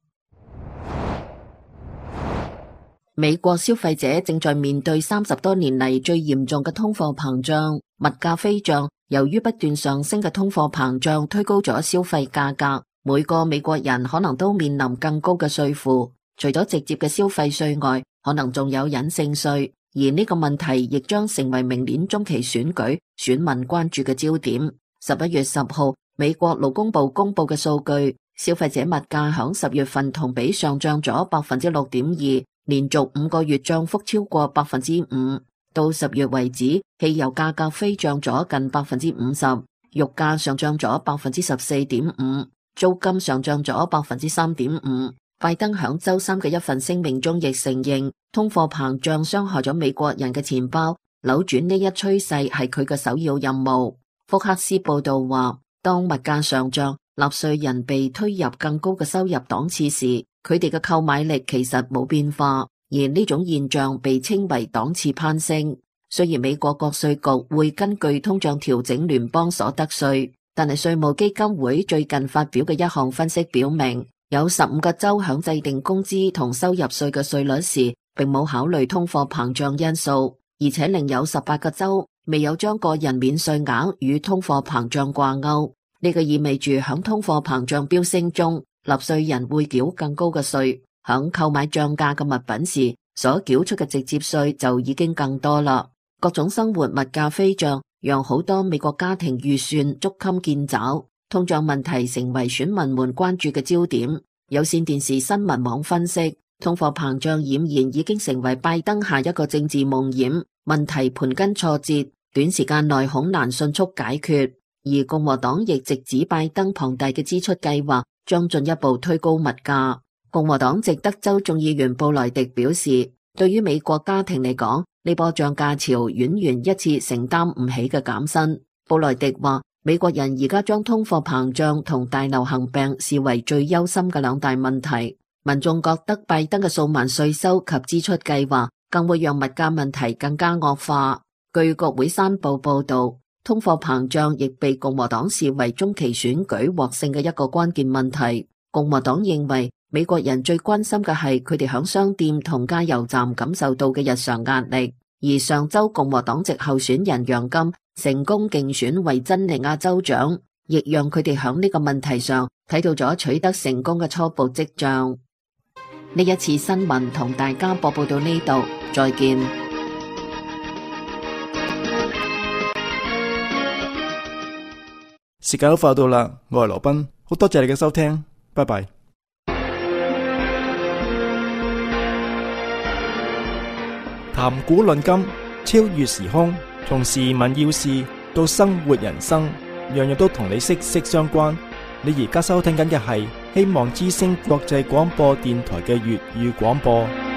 美國消費者正在面對三十多年嚟最嚴重嘅通貨膨脹，物價飛漲。由於不斷上升嘅通貨膨脹推高咗消費價格，每個美國人可能都面臨更高嘅稅負。除咗直接嘅消費稅外，可能仲有隱性稅，而呢個問題亦將成為明年中期選舉選民關注嘅焦點。十一月十號，美國勞工部公布嘅數據，消費者物價響十月份同比上漲咗百分之六點二。連續五個月漲幅超過百分之五，到十月為止，汽油價格飛漲咗近百分之五十，肉價上漲咗百分之十四點五，租金上漲咗百分之三點五。拜登響周三嘅一份聲明中亦承認，通貨膨脹傷害咗美國人嘅錢包，扭轉呢一趨勢係佢嘅首要任務。福克斯報道話，當物價上漲，納稅人被推入更高嘅收入檔次時，佢哋嘅購買力其實冇變化，而呢種現象被稱為檔次攀升。雖然美國國稅局會根據通脹調整聯邦所得稅，但係稅務基金會最近發表嘅一項分析表明，有十五個州響制定工資同收入稅嘅稅率時，並冇考慮通貨膨脹因素，而且另有十八個州未有將個人免稅額與通貨膨脹掛鈎。呢個意味住響通貨膨脹飆升中，納稅人會繳更高嘅稅，響購買漲價嘅物品時，所繳出嘅直接稅就已經更多啦。各種生活物價飛漲，讓好多美國家庭預算捉襟見肘，通脹問題成為選民們關注嘅焦點。有線電視新聞網分析，通貨膨脹儼然已經成為拜登下一個政治夢魘，問題盤根錯節，短時間內恐難迅速解決。而共和黨亦直指拜登龐大嘅支出計劃將進一步推高物價。共和黨籍德州眾議員布萊迪表示，對於美國家庭嚟講，呢波漲價潮遠遠一次承擔唔起嘅減薪。布萊迪話，美國人而家將通貨膨脹同大流行病視為最憂心嘅兩大問題。民眾覺得拜登嘅數萬稅收及支出計劃更會讓物價問題更加惡化。據國會山報報道，通貨膨脹亦被共和黨視為中期選舉獲勝嘅一個關鍵問題。共和黨認為美國人最關心嘅係佢哋響商店同加油站感受到嘅日常壓力。而上周共和黨籍候選人楊金成功競選維珍尼亞州長，亦讓佢哋響呢個問題上睇到咗取得成功嘅初步跡象。呢一次新聞同大家播報到呢度，再見。 時間都快到啦，我係羅賓，好多謝你嘅收聽，拜拜。談古論今，超越時空，從時聞要事到生活人生，樣樣都同你息息相關。你而家收聽緊嘅係希望之聲國際廣播電台嘅粵語廣播。